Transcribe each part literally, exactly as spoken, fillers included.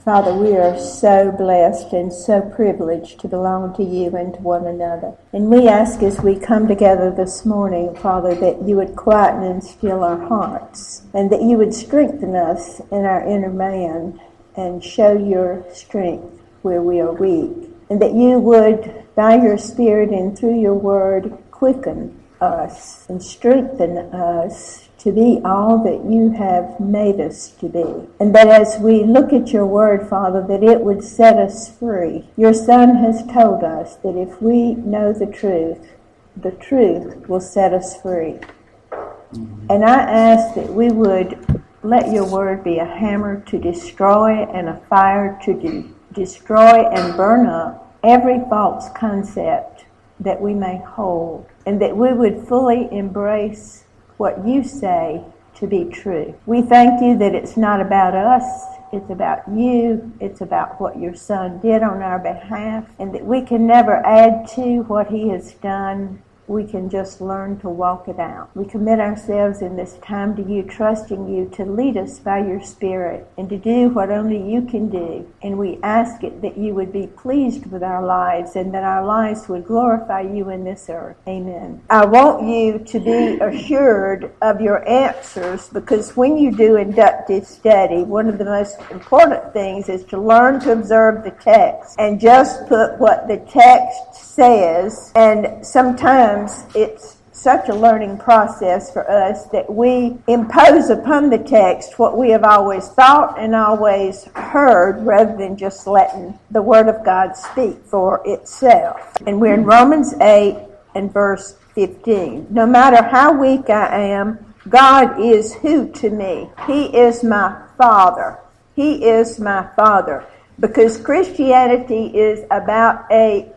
Father, we are so blessed and so privileged to belong to you and to one another. And we ask as we come together this morning, Father, that you would quieten and still our hearts, and that you would strengthen us in our inner man and show your strength where we are weak. And that you would, by your Spirit and through your word, quicken us and strengthen us to be all that you have made us to be. And that as we look at your word, Father, that it would set us free. Your Son has told us that if we know the truth, the truth will set us free. Mm-hmm. And I ask that we would let your word be a hammer to destroy and a fire to de- destroy and burn up every false concept that we may hold. And that we would fully embrace what you say to be true. We thank you that it's not about us, it's about you, it's about what your Son did on our behalf, and that we can never add to what he has done. We can just learn to walk it out. We commit ourselves in this time to you, trusting you to lead us by your Spirit and to do what only you can do. And we ask it that you would be pleased with our lives and that our lives would glorify you in this earth. Amen. I want you to be assured of your answers, because when you do inductive study, one of the most important things is to learn to observe the text and just put what the text says. And sometimes it's such a learning process for us that we impose upon the text what we have always thought and always heard, rather than just letting the Word of God speak for itself. And we're in Romans eight and verse fifteen. No matter how weak I am, God is who to me? He is my Father. He is my Father. Because Christianity is about a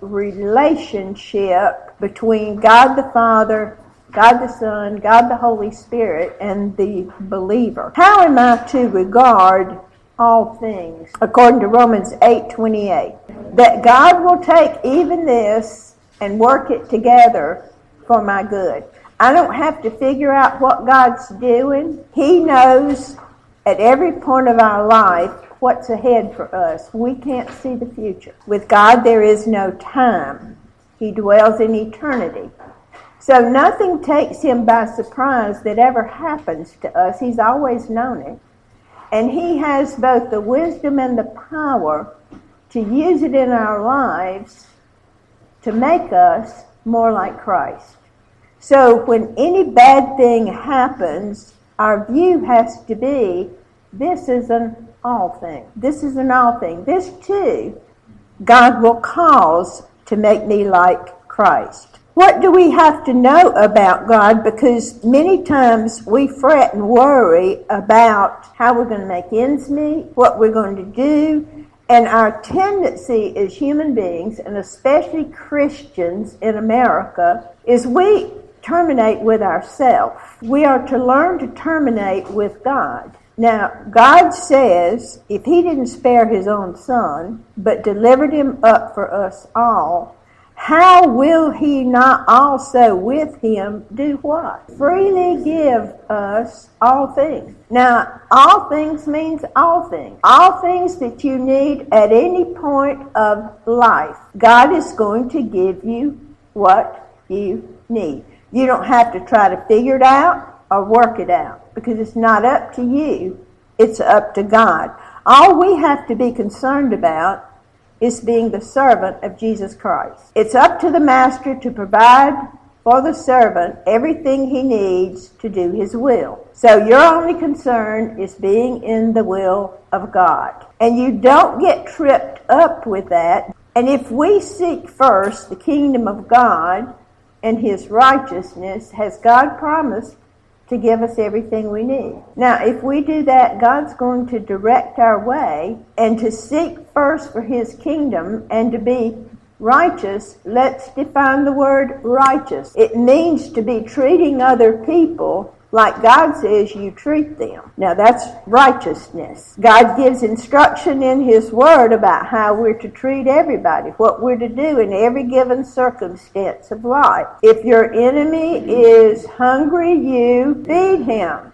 relationship between God the Father, God the Son, God the Holy Spirit, and the believer. How am I to regard all things? According to Romans eight twenty-eight, that God will take even this and work it together for my good. I don't have to figure out what God's doing. He knows at every point of our life what's ahead for us. We can't see the future. With God, there is no time. He dwells in eternity. So nothing takes him by surprise that ever happens to us. He's always known it. And he has both the wisdom and the power to use it in our lives to make us more like Christ. So when any bad thing happens, our view has to be, this is an all thing. This is an all thing. This too, God will cause to make me like Christ. What do we have to know about God? Because many times we fret and worry about how we're going to make ends meet, what we're going to do, and our tendency as human beings, and especially Christians in America, is we terminate with ourselves. We are to learn to terminate with God. Now, God says, if he didn't spare his own Son, but delivered him up for us all, how will he not also with him do what? Freely give us all things. Now, all things means all things. All things that you need at any point of life. God is going to give you what you need. You don't have to try to figure it out or work it out, because it's not up to you, it's up to God. All we have to be concerned about is being the servant of Jesus Christ. It's up to the master to provide for the servant everything he needs to do his will. So your only concern is being in the will of God. And you don't get tripped up with that. And if we seek first the kingdom of God and his righteousness, has God promised to give us everything we need. Now, if we do that, God's going to direct our way, and to seek first for his kingdom and to be righteous. Let's define the word righteous. It means to be treating other people like God says you treat them. Now, that's righteousness. God gives instruction in his word about how we're to treat everybody, what we're to do in every given circumstance of life. If your enemy is hungry, you feed him.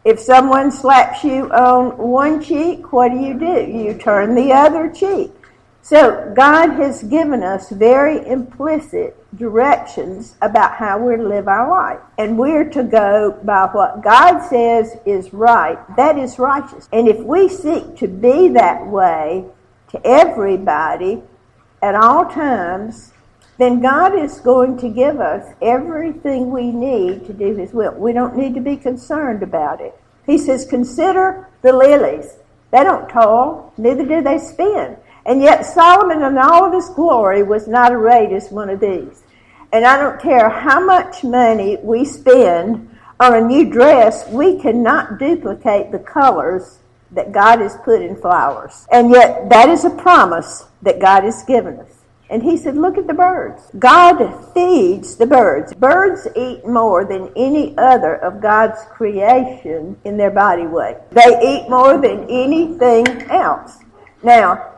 If someone slaps you on one cheek, what do you do? You turn the other cheek. So God has given us very implicit directions about how we're to live our life. And we're to go by what God says is right. That is righteous. And if we seek to be that way to everybody at all times, then God is going to give us everything we need to do His will. We don't need to be concerned about it. He says, consider the lilies. They don't toil, neither do they spin. And yet Solomon in all of his glory was not arrayed as one of these. And I don't care how much money we spend on a new dress, we cannot duplicate the colors that God has put in flowers. And yet that is a promise that God has given us. And He said, look at the birds. God feeds the birds. Birds eat more than any other of God's creation in their body weight. They eat more than anything else. Now,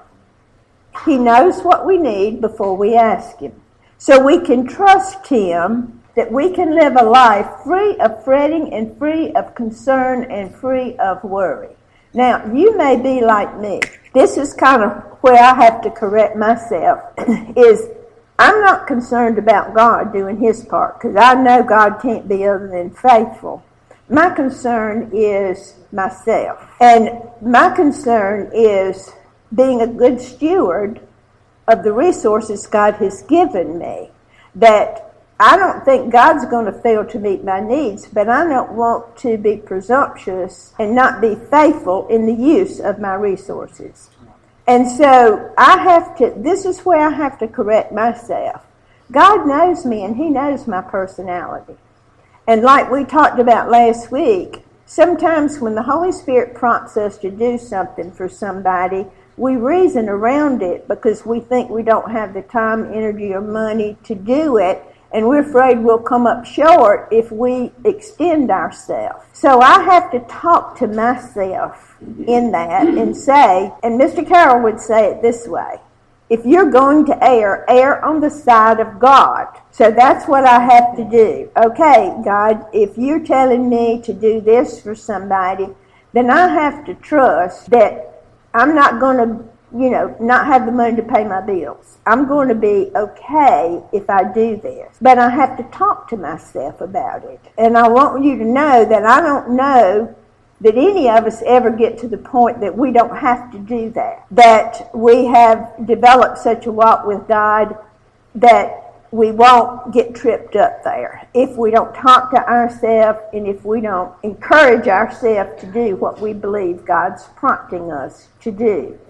He knows what we need before we ask Him. So we can trust Him that we can live a life free of fretting and free of concern and free of worry. Now, you may be like me. This is kind of where I have to correct myself, is I'm not concerned about God doing His part, because I know God can't be other than faithful. My concern is myself. And my concern is being a good steward of the resources God has given me. That I don't think God's going to fail to meet my needs, but I don't want to be presumptuous and not be faithful in the use of my resources. And so I have to, this is where I have to correct myself. God knows me and He knows my personality. And like we talked about last week, sometimes when the Holy Spirit prompts us to do something for somebody, we reason around it because we think we don't have the time, energy, or money to do it, and we're afraid we'll come up short if we extend ourselves. So I have to talk to myself in that and say, and Mister Carroll would say it this way, if you're going to err, err on the side of God. So that's what I have to do. Okay, God, if you're telling me to do this for somebody, then I have to trust that I'm not going to, you know, not have the money to pay my bills. I'm going to be okay if I do this. But I have to talk to myself about it. And I want you to know that I don't know that any of us ever get to the point that we don't have to do that. That we have developed such a walk with God that we won't get tripped up there if we don't talk to ourselves and if we don't encourage ourselves to do what we believe God's prompting us to do.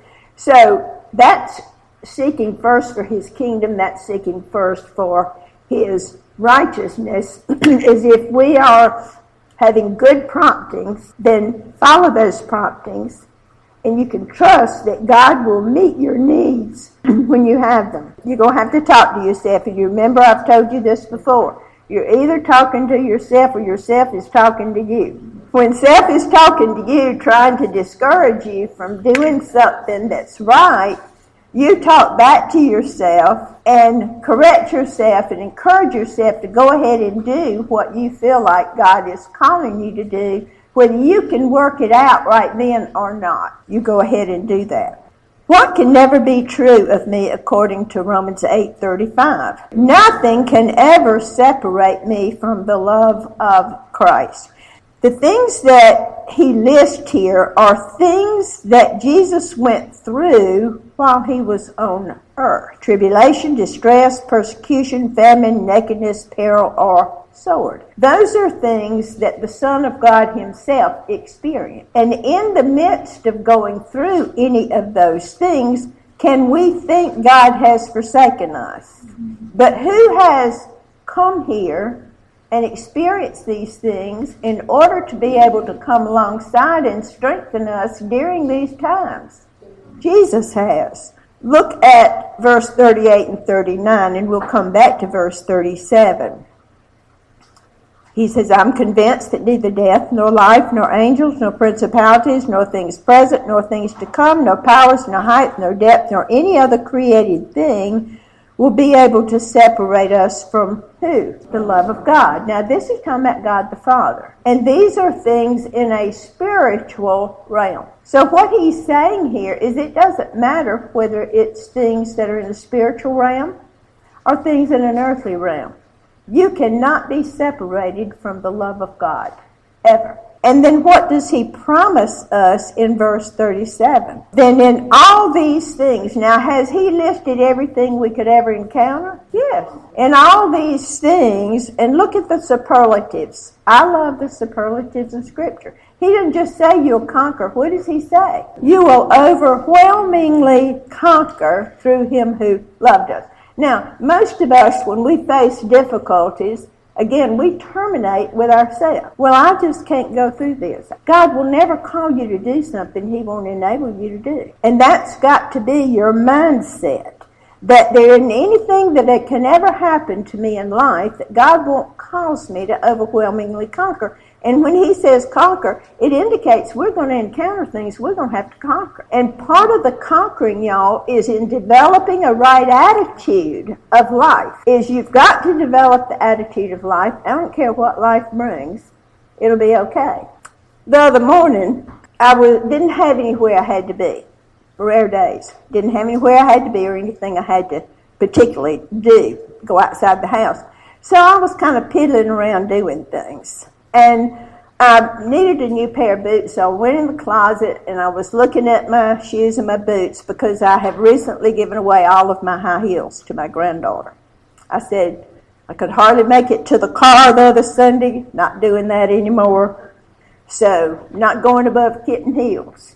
So that's seeking first for His kingdom, that's seeking first for His righteousness. Is if we are having good promptings, then follow those promptings, and you can trust that God will meet your needs when you have them. You're going to have to talk to yourself. And you remember I've told you this before. You're either talking to yourself or yourself is talking to you. When self is talking to you, trying to discourage you from doing something that's right, you talk back to yourself and correct yourself and encourage yourself to go ahead and do what you feel like God is calling you to do, whether you can work it out right then or not. You go ahead and do that. What can never be true of me according to Romans eight thirty-five? Nothing can ever separate me from the love of Christ. The things that he lists here are things that Jesus went through while he was on earth. Tribulation, distress, persecution, famine, nakedness, peril, or sword. Those are things that the Son of God himself experienced. And in the midst of going through any of those things, can we think God has forsaken us? But who has come here and experience these things in order to be able to come alongside and strengthen us during these times? Jesus has. Look at verse thirty-eight and thirty-nine, and we'll come back to verse thirty-seven. He says, I'm convinced that neither death, nor life, nor angels, nor principalities, nor things present, nor things to come, nor powers, nor height, nor depth, nor any other created thing will be able to separate us from who? The love of God. Now, this is talking about God the Father. And these are things in a spiritual realm. So what he's saying here is it doesn't matter whether it's things that are in the spiritual realm or things in an earthly realm. You cannot be separated from the love of God, ever. And then what does he promise us in verse thirty-seven? Then in all these things, now has he listed everything we could ever encounter? Yes. In all these things, and look at the superlatives. I love the superlatives in Scripture. He didn't just say you'll conquer. What does he say? You will overwhelmingly conquer through him who loved us. Now, most of us, when we face difficulties, again, we terminate with ourselves. Well, I just can't go through this. God will never call you to do something he won't enable you to do. And that's got to be your mindset. That there isn't anything that it can ever happen to me in life that God won't cause me to overwhelmingly conquer. And when he says conquer, it indicates we're going to encounter things we're going to have to conquer. And part of the conquering, y'all, is in developing a right attitude of life. Is you've got to develop the attitude of life. I don't care what life brings. It'll be okay. The other morning, I was, didn't have anywhere I had to be. Rare days. Didn't have anywhere I had to be or anything I had to particularly do, go outside the house. So I was kind of piddling around doing things. And I needed a new pair of boots, so I went in the closet and I was looking at my shoes and my boots because I have recently given away all of my high heels to my granddaughter. I said I could hardly make it to the car the other Sunday, not doing that anymore, so not going above kitten heels.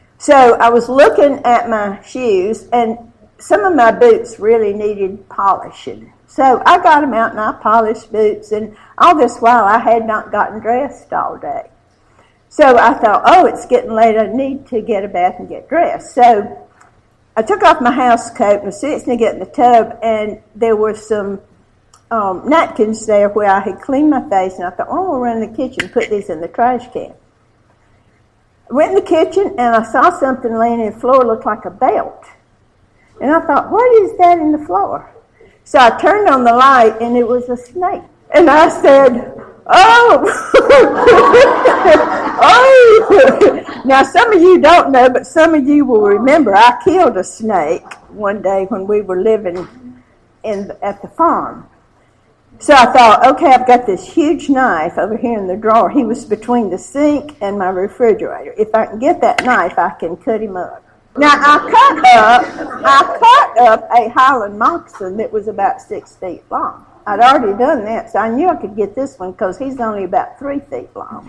So I was looking at my shoes, and some of my boots really needed polishing. So I got them out and I polished boots, and all this while I had not gotten dressed all day. So I thought, oh, it's getting late, I need to get a bath and get dressed. So I took off my house coat and was fixing to get in the tub, and there were some um, napkins there where I had cleaned my face, and I thought, oh, I'll run in the kitchen and put these in the trash can. I went in the kitchen and I saw something laying in the floor looked like a belt. And I thought, what is that in the floor? So I turned on the light and it was a snake. And I said, oh! oh! Now some of you don't know, but some of you will remember I killed a snake one day when we were living in at the farm. So I thought, okay, I've got this huge knife over here in the drawer. He was between the sink and my refrigerator. If I can get that knife, I can cut him up. Now, I cut up, I cut up a Highland moccasin that was about six feet long. I'd already done that, so I knew I could get this one because he's only about three feet long.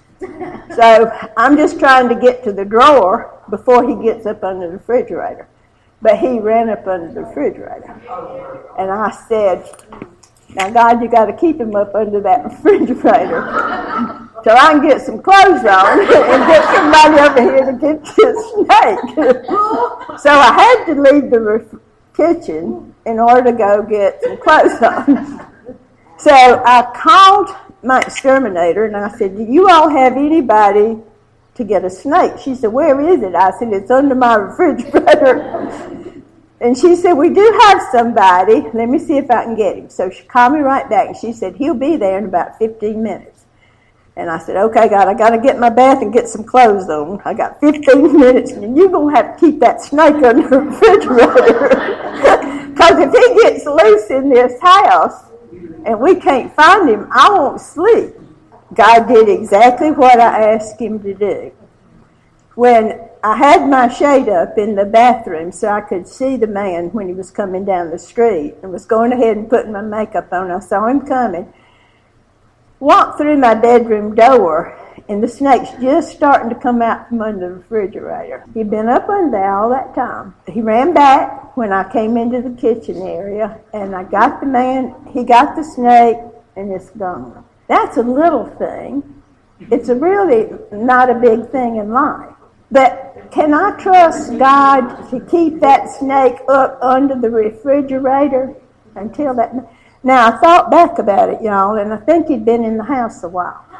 So I'm just trying to get to the drawer before he gets up under the refrigerator. But he ran up under the refrigerator. And I said, now, God, you got to keep him up under that refrigerator till I can get some clothes on and get somebody over here to get this snake. So I had to leave the ref- kitchen in order to go get some clothes on. So I called my exterminator and I said, do you all have anybody to get a snake? She said, where is it? I said, it's under my refrigerator. And she said, we do have somebody. Let me see if I can get him. So she called me right back, and she said, he'll be there in about fifteen minutes. And I said, okay, God, I got to get my bath and get some clothes on. I got fifteen minutes, and you're going to have to keep that snake under the refrigerator. Because if he gets loose in this house and we can't find him, I won't sleep. God did exactly what I asked him to do. When I had my shade up in the bathroom so I could see the man when he was coming down the street and was going ahead and putting my makeup on. I saw him coming. Walked through my bedroom door, and the snake's just starting to come out from under the refrigerator. He'd been up under there all that time. He ran back when I came into the kitchen area, and I got the man, he got the snake, and it's gone. That's a little thing. It's a really not a big thing in life. But can I trust God to keep that snake up under the refrigerator until that... Now, I thought back about it, y'all, and I think he'd been in the house a while.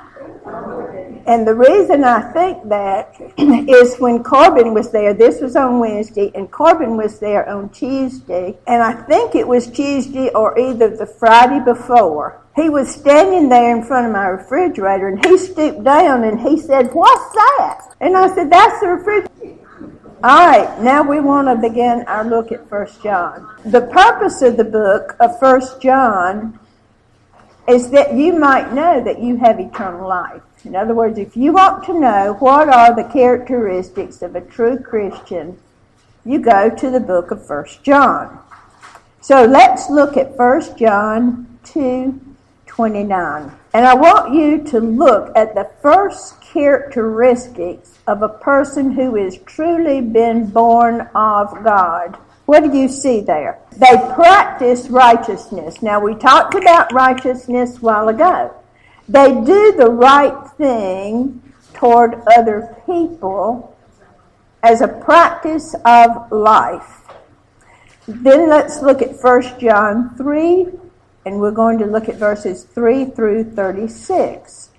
And the reason I think that is when Corbin was there, this was on Wednesday, and Corbin was there on Tuesday, and I think it was Tuesday or either the Friday before. He was standing there in front of my refrigerator, and he stooped down and he said, "What's that?" And I said, "That's the refrigerator." All right, now we want to begin our look at First John. The purpose of the book of First John is that you might know that you have eternal life. In other words, if you want to know what are the characteristics of a true Christian, you go to the book of First John. So let's look at First John two twenty-nine. And I want you to look at the first characteristics of a person who has truly been born of God. What do you see there? They practice righteousness. Now, we talked about righteousness a while ago. They do the right thing toward other people as a practice of life. Then let's look at First John three, and we're going to look at verses three through thirty-six.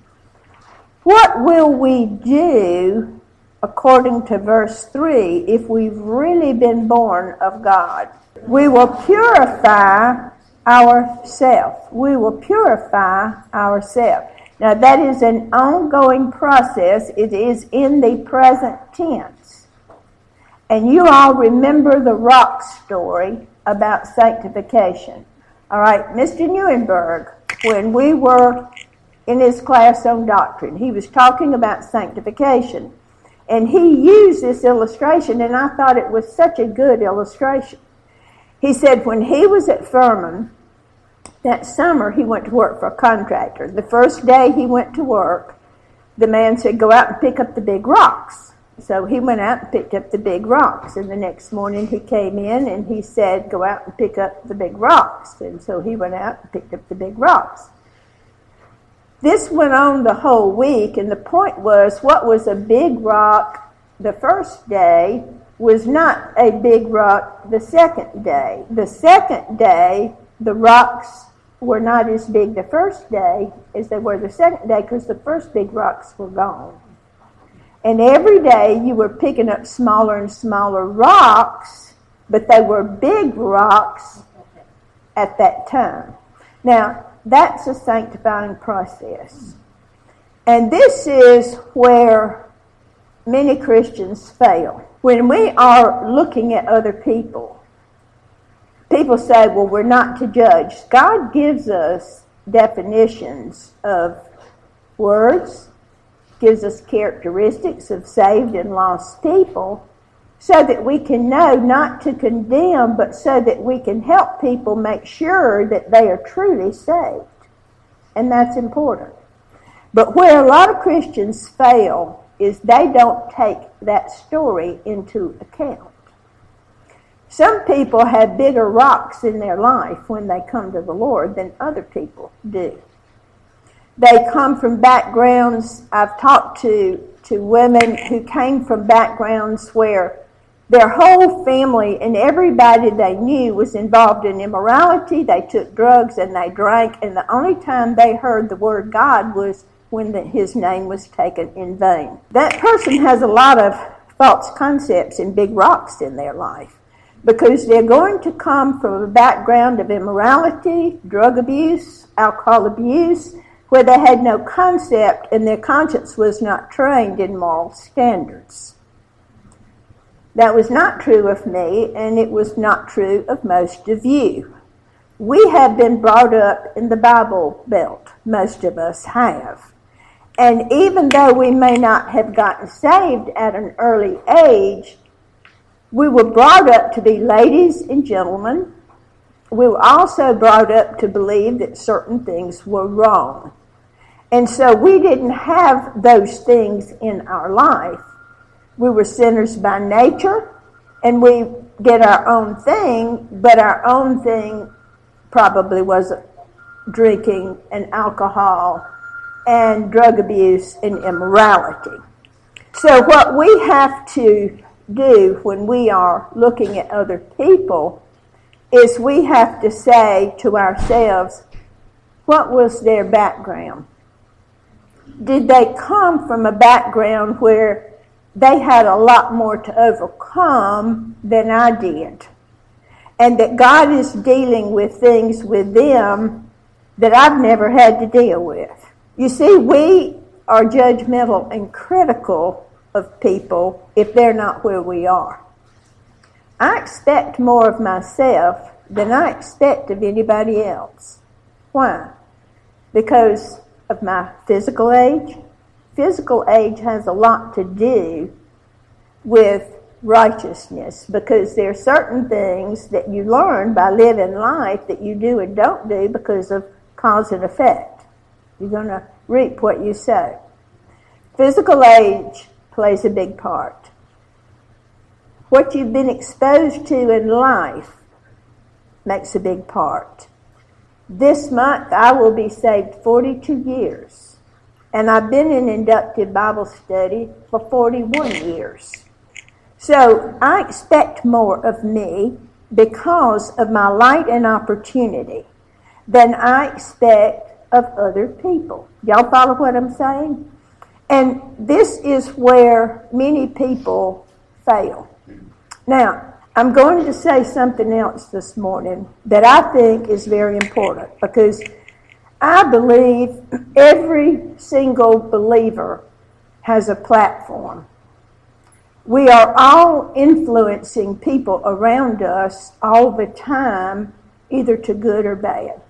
What will we do, according to verse three, if we've really been born of God? We will purify ourselves. We will purify ourselves. Now that is an ongoing process. It is in the present tense. And you all remember the rock story about sanctification. All right, Mister Neuenberg, when we were in his class on doctrine, he was talking about sanctification. And he used this illustration, and I thought it was such a good illustration. He said when he was at Furman, that summer he went to work for a contractor. The first day he went to work, the man said, "Go out and pick up the big rocks." So he went out and picked up the big rocks. And the next morning he came in and he said, "Go out and pick up the big rocks." And so he went out and picked up the big rocks. This went on the whole week, and the point was, what was a big rock the first day was not a big rock the second day. The second day, the rocks were not as big the first day as they were the second day because the first big rocks were gone. And every day you were picking up smaller and smaller rocks, but they were big rocks at that time. Now, that's a sanctifying process. And this is where many Christians fail. When we are looking at other people, people say, well, we're not to judge. God gives us definitions of words, gives us characteristics of saved and lost people, so that we can know not to condemn, but so that we can help people make sure that they are truly saved. And that's important. But where a lot of Christians fail is they don't take that story into account. Some people have bigger rocks in their life when they come to the Lord than other people do. They come from backgrounds, I've talked to, to women who came from backgrounds where their whole family and everybody they knew was involved in immorality. They took drugs and they drank, and the only time they heard the word God was when the, his name was taken in vain. That person has a lot of false concepts and big rocks in their life because they're going to come from a background of immorality, drug abuse, alcohol abuse, where they had no concept and their conscience was not trained in moral standards. That was not true of me, and it was not true of most of you. We have been brought up in the Bible Belt. Most of us have. And even though we may not have gotten saved at an early age, we were brought up to be ladies and gentlemen. We were also brought up to believe that certain things were wrong. And so we didn't have those things in our life. We were sinners by nature, and we did our own thing, but our own thing probably was drinking and alcohol and drug abuse and immorality. So what we have to do when we are looking at other people is we have to say to ourselves, what was their background? did they come from a background where they had a lot more to overcome than I did? And that God is dealing with things with them that I've never had to deal with. You see, we are judgmental and critical of people if they're not where we are. I expect more of myself than I expect of anybody else. Why? Because of my physical age. Physical age has a lot to do with righteousness, because there are certain things that you learn by living life that you do and don't do because of cause and effect. You're going to reap what you sow. Physical age plays a big part. What you've been exposed to in life makes a big part. This month I will be saved forty-two years, and I've been in inductive Bible study for forty-one years. So I expect more of me because of my light and opportunity than I expect of other people. Y'all follow what I'm saying? And this is where many people fail. Now, I'm going to say something else this morning that I think is very important, because I believe every single believer has a platform. We are all influencing people around us all the time, either to good or bad.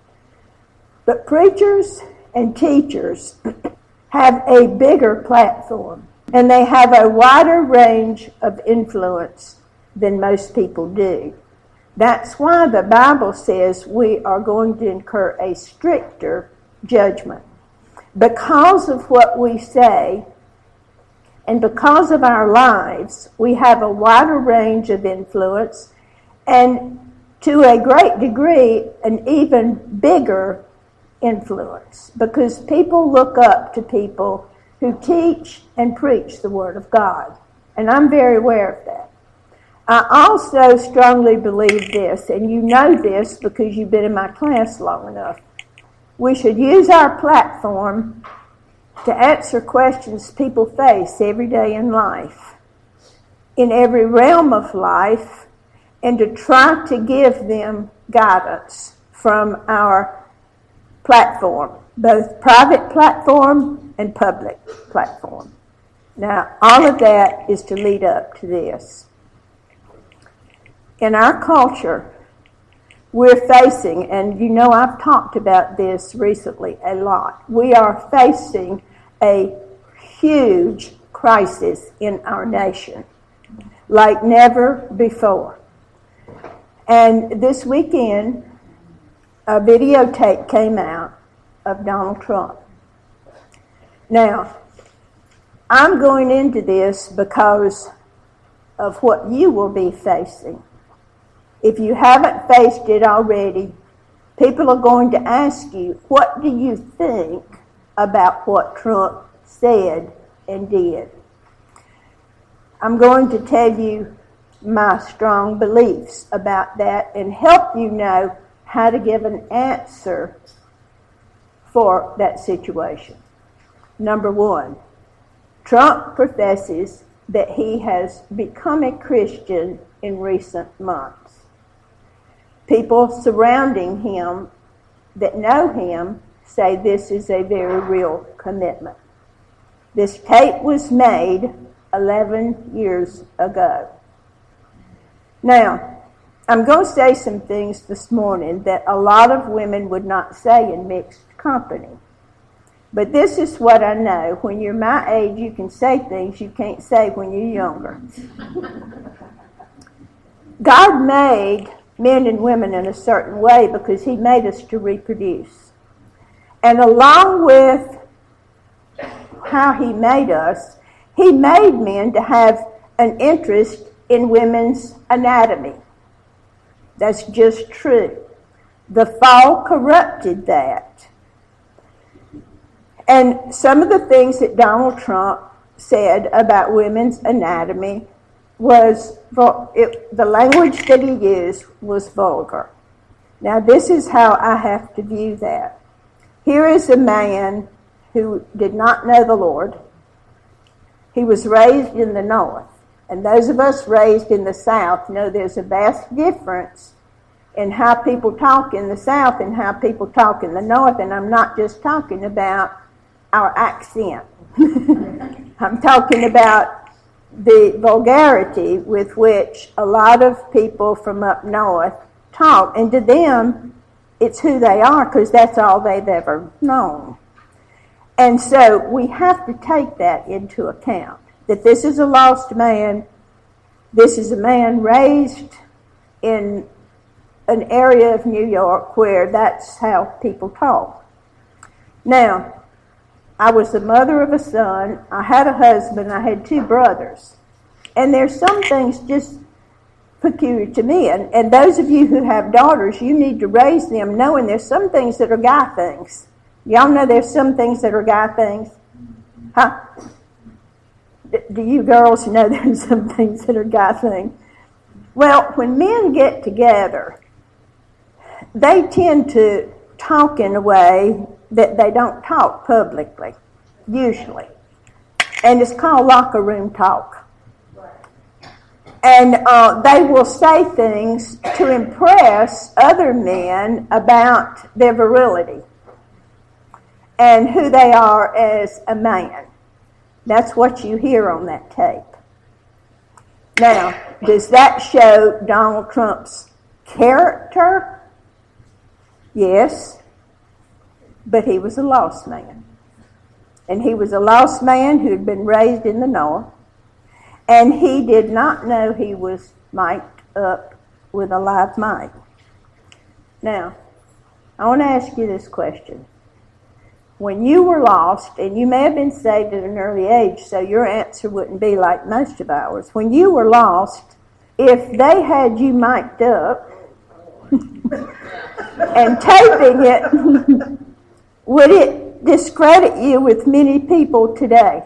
But preachers and teachers have a bigger platform, and they have a wider range of influence than most people do. That's why the Bible says we are going to incur a stricter judgment. Because of what we say, and because of our lives, we have a wider range of influence, and to a great degree, an even bigger influence, because people look up to people who teach and preach the Word of God. And I'm very aware of that. I also strongly believe this, and you know this because you've been in my class long enough. We should use our platform to answer questions people face every day in life, in every realm of life, and to try to give them guidance from our platform, both private platform and public platform. Now, all of that is to lead up to this. In our culture, we're facing, and you know I've talked about this recently a lot, we are facing a huge crisis in our nation, like never before. And this weekend, a videotape came out of Donald Trump. Now, I'm going into this because of what you will be facing. If you haven't faced it already, people are going to ask you, what do you think about what Trump said and did? I'm going to tell you my strong beliefs about that and help you know how to give an answer for that situation. Number one, Trump professes that he has become a Christian in recent months. People surrounding him that know him say this is a very real commitment. This tape was made eleven years ago. Now, I'm going to say some things this morning that a lot of women would not say in mixed company. But this is what I know. When you're my age, you can say things you can't say when you're younger. God made men and women in a certain way because he made us to reproduce. And along with how he made us, he made men to have an interest in women's anatomy. That's just true. The fall corrupted that. And some of the things that Donald Trump said about women's anatomy was, it, the language that he used was vulgar. Now, this is how I have to view that. Here is a man who did not know the Lord. He was raised in the North. And those of us raised in the South know there's a vast difference in how people talk in the South and how people talk in the North. And I'm not just talking about our accent. I'm talking about the vulgarity with which a lot of people from up north talk. And to them, it's who they are because that's all they've ever known. And so we have to take that into account, that this is a lost man. This is a man raised in an area of New York where that's how people talk. Now, I was the mother of a son. I had a husband. I had two brothers. And there's some things just peculiar to me. And, and those of you who have daughters, you need to raise them knowing there's some things that are guy things. Y'all know there's some things that are guy things? Huh? D- do you girls know there's some things that are guy things? Well, when men get together, they tend to talk in a way that they don't talk publicly, usually. And it's called locker room talk. And uh, they will say things to impress other men about their virility and who they are as a man. That's what you hear on that tape. Now, does that show Donald Trump's character? Yes. But he was a lost man. And he was a lost man who had been raised in the North. And he did not know he was mic'd up with a live mic. Now, I want to ask you this question. When you were lost, and you may have been saved at an early age, so your answer wouldn't be like most of ours. When you were lost, if they had you mic'd up and taping it, would it discredit you with many people today?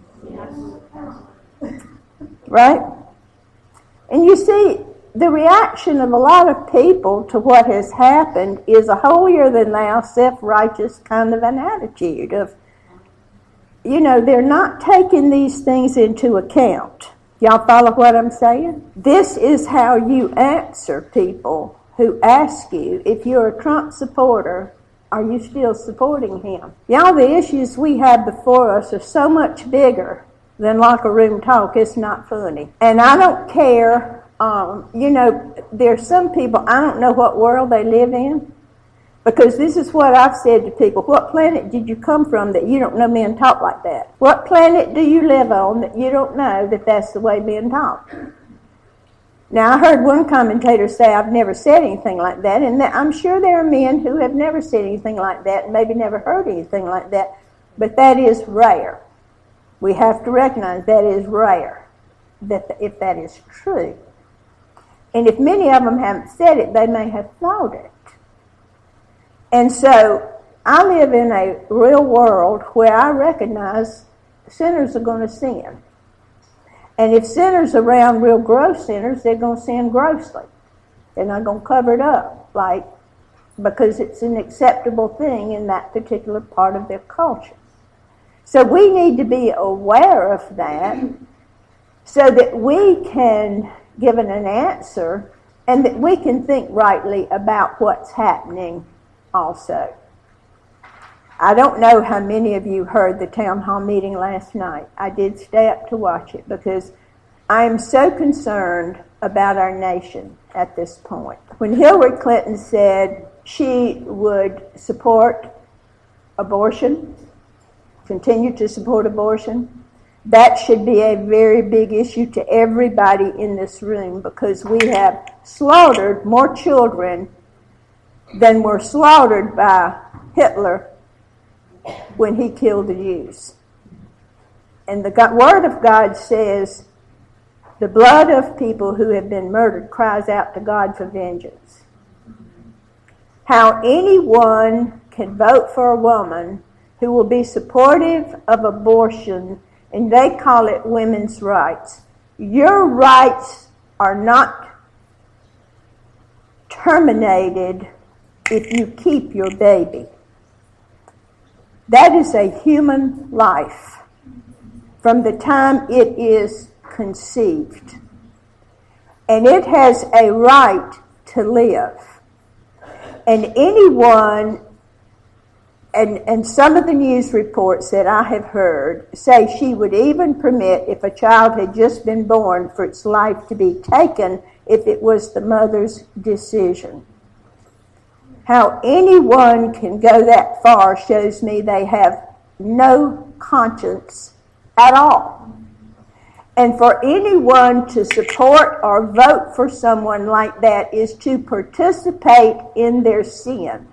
Right? And you see, the reaction of a lot of people to what has happened is a holier-than-thou, self-righteous kind of an attitude of, you know, they're not taking these things into account. Y'all follow what I'm saying? This is how you answer people who ask you, if you're a Trump supporter, are you still supporting him? Y'all, the issues we have before us are so much bigger than locker room talk. It's not funny. And I don't care, um, you know, there's some people, I don't know what world they live in, because this is what I've said to people. What planet did you come from that you don't know men talk like that? What planet do you live on that you don't know that that's the way men talk? Now, I heard one commentator say, I've never said anything like that, and that I'm sure there are men who have never said anything like that and maybe never heard anything like that, but that is rare. We have to recognize that is rare, that if that is true. And if many of them haven't said it, they may have thought it. And so I live in a real world where I recognize sinners are going to sin. And if sinners are around real gross sinners, they're going to sin grossly. They're not going to cover it up, like, because it's an acceptable thing in that particular part of their culture. So we need to be aware of that so that we can give an answer and that we can think rightly about what's happening also. I don't know how many of you heard the town hall meeting last night. I did stay up to watch it because I am so concerned about our nation at this point. When Hillary Clinton said she would support abortion, continue to support abortion, that should be a very big issue to everybody in this room because we have slaughtered more children than were slaughtered by Hitler when he killed the Jews. And the God, Word of God says, the blood of people who have been murdered cries out to God for vengeance. How anyone can vote for a woman who will be supportive of abortion, and they call it women's rights. Your rights are not terminated if you keep your baby. That is a human life from the time it is conceived. And it has a right to live. And anyone, and, and some of the news reports that I have heard say she would even permit, if a child had just been born, for its life to be taken if it was the mother's decision. How anyone can go that far shows me they have no conscience at all. And for anyone to support or vote for someone like that is to participate in their sin.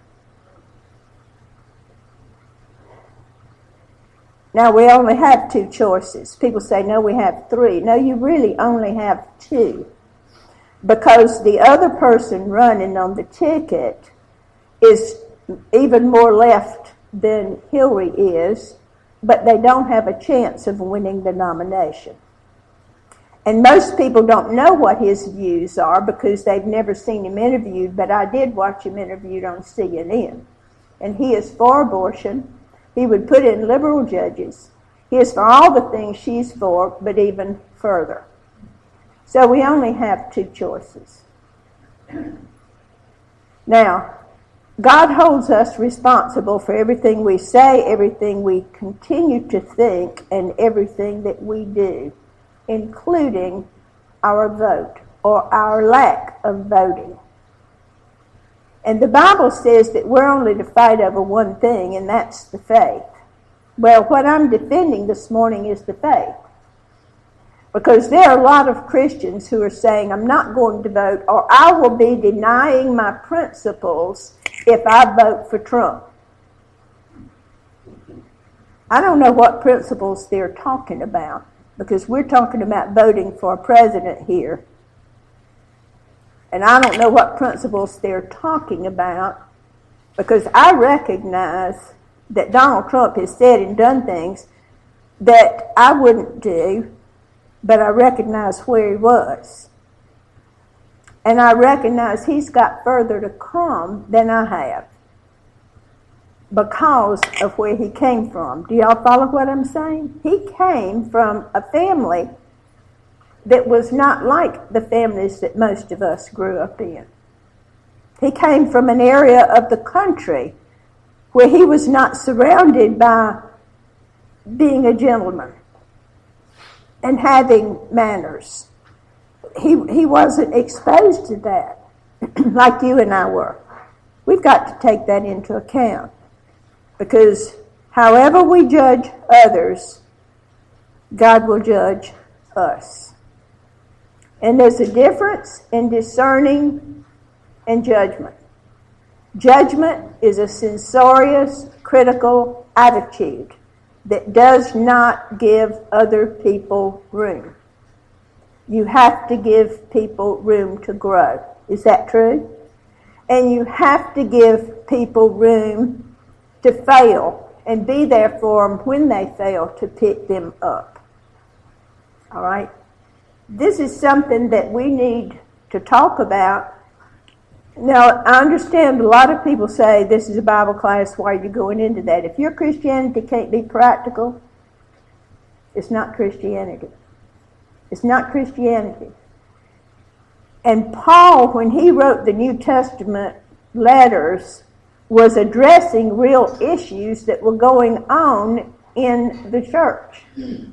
Now, we only have two choices. People say, no, we have three. No, you really only have two. Because the other person running on the ticket is even more left than Hillary is, but they don't have a chance of winning the nomination. And most people don't know what his views are because they've never seen him interviewed, but I did watch him interviewed on C N N. And he is for abortion. He would put in liberal judges. He is for all the things she's for, but even further. So we only have two choices. Now, God holds us responsible for everything we say, everything we continue to think, and everything that we do, including our vote or our lack of voting. And the Bible says that we're only to fight over one thing, and that's the faith. Well, what I'm defending this morning is the faith. Because there are a lot of Christians who are saying, I'm not going to vote, or I will be denying my principles if I vote for Trump. I don't know what principles they're talking about, because we're talking about voting for a president here. And I don't know what principles they're talking about, because I recognize that Donald Trump has said and done things that I wouldn't do, but I recognize where he was. And I recognize he's got further to come than I have because of where he came from. Do y'all follow what I'm saying? He came from a family that was not like the families that most of us grew up in. He came from an area of the country where he was not surrounded by being a gentleman and having manners. He he wasn't exposed to that like you and I were. We've got to take that into account, because however we judge others, God will judge us. And there's a difference in discerning and judgment. Judgment is a censorious, critical attitude that does not give other people room. You have to give people room to grow. Is that true? And you have to give people room to fail and be there for them when they fail, to pick them up. All right? This is something that we need to talk about. Now, I understand a lot of people say this is a Bible class, why are you going into that? If your Christianity can't be practical, it's not Christianity. It's not Christianity. And Paul, when he wrote the New Testament letters, was addressing real issues that were going on in the church.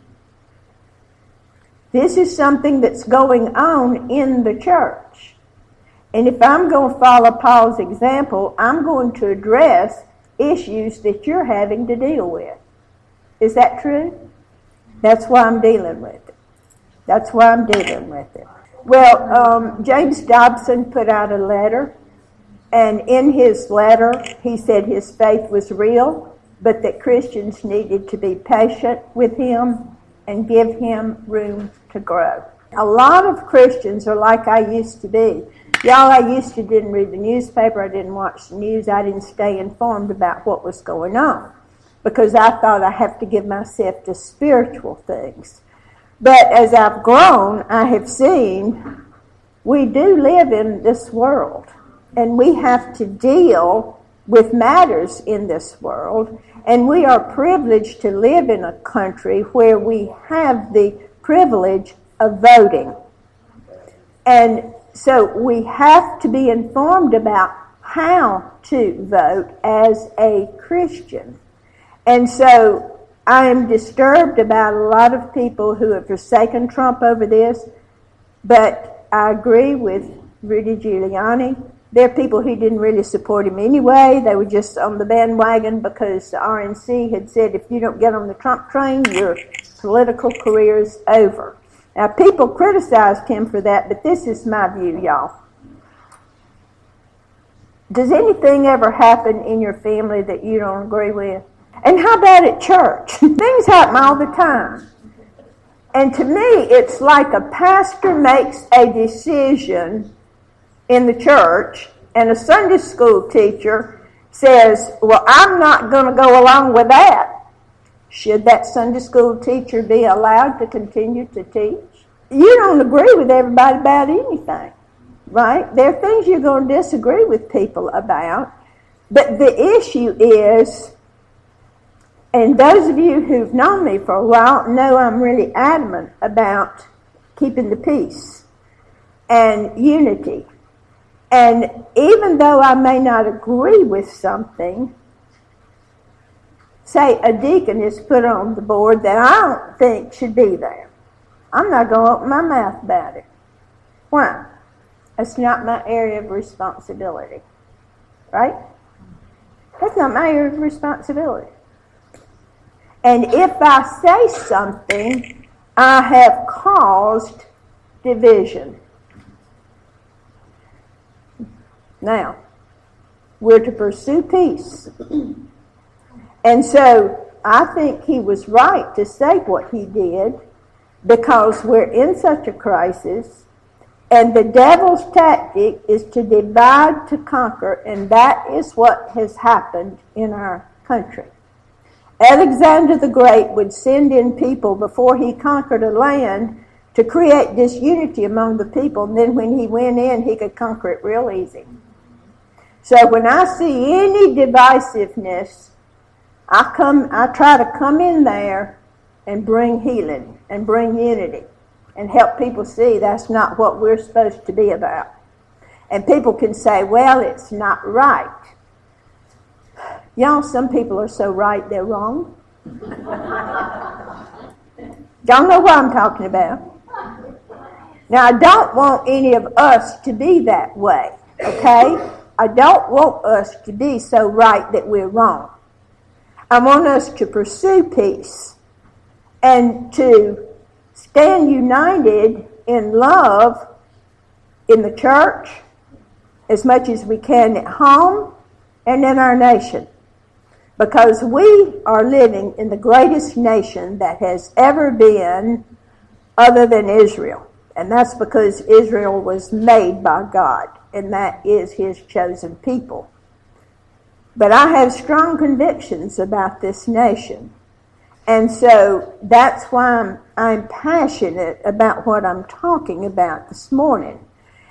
This is something that's going on in the church. And if I'm going to follow Paul's example, I'm going to address issues that you're having to deal with. Is that true? That's why I'm dealing with it. That's why I'm dealing with it. Well, um, James Dobson put out a letter, and in his letter, he said his faith was real, but that Christians needed to be patient with him and give him room to grow. A lot of Christians are like I used to be. Y'all, I used to didn't read the newspaper, I didn't watch the news, I didn't stay informed about what was going on, because I thought I have to give myself to spiritual things. But as I've grown, I have seen we do live in this world, and we have to deal with matters in this world, and we are privileged to live in a country where we have the privilege of voting. And so we have to be informed about how to vote as a Christian. And so I am disturbed about a lot of people who have forsaken Trump over this, but I agree with Rudy Giuliani. There are people who didn't really support him anyway. They were just on the bandwagon because the R N C had said, if you don't get on the Trump train, your political career is over. Now, people criticized him for that, but this is my view, y'all. Does anything ever happen in your family that you don't agree with? And how about at church? Things happen all the time. And to me, it's like a pastor makes a decision in the church, and a Sunday school teacher says, well, I'm not going to go along with that. Should that Sunday school teacher be allowed to continue to teach? You don't agree with everybody about anything, right? There are things you're going to disagree with people about, but the issue is, and those of you who've known me for a while know I'm really adamant about keeping the peace and unity. And even though I may not agree with something, say a deacon is put on the board that I don't think should be there, I'm not going to open my mouth about it. Why? It's not my area of responsibility. Right? That's not my area of responsibility. And if I say something, I have caused division. Now, we're to pursue peace. And so I think he was right to say what he did, because we're in such a crisis, and the devil's tactic is to divide to conquer, and that is what has happened in our country. Alexander the Great would send in people before he conquered a land to create disunity among the people, and then when he went in, he could conquer it real easy. So when I see any divisiveness, I come, I try to come in there and bring healing and bring unity and help people see that's not what we're supposed to be about. And people can say, well, it's not right. Y'all, some people are so right they're wrong. Y'all know what I'm talking about. Now, I don't want any of us to be that way, okay? I don't want us to be so right that we're wrong. I want us to pursue peace and to stand united in love in the church as much as we can at home and in our nation. Because we are living in the greatest nation that has ever been other than Israel. And that's because Israel was made by God, and that is his chosen people. But I have strong convictions about this nation. And so that's why I'm, I'm passionate about what I'm talking about this morning.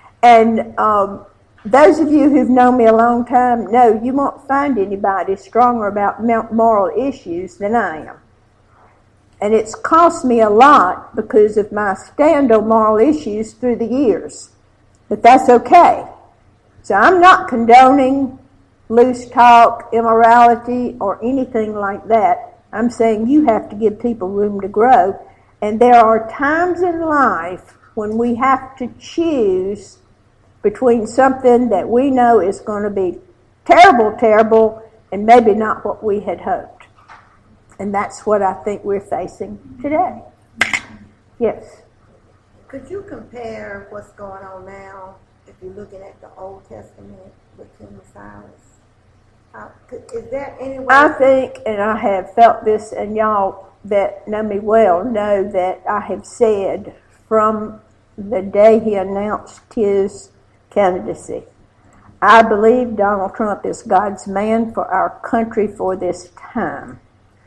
And um, those of you who've known me a long time know you won't find anybody stronger about moral issues than I am. And it's cost me a lot because of my stand on moral issues through the years. But that's okay. So I'm not condoning loose talk, immorality, or anything like that. I'm saying you have to give people room to grow. And there are times in life when we have to choose between something that we know is going to be terrible, terrible, and maybe not what we had hoped. And that's what I think we're facing today. Yes? Could you compare what's going on now, if you're looking at the Old Testament with King Cyrus? Uh, could, is there any way... I think, and I have felt this, and y'all that know me well know that I have said from the day he announced his candidacy, I believe Donald Trump is God's man for our country for this time.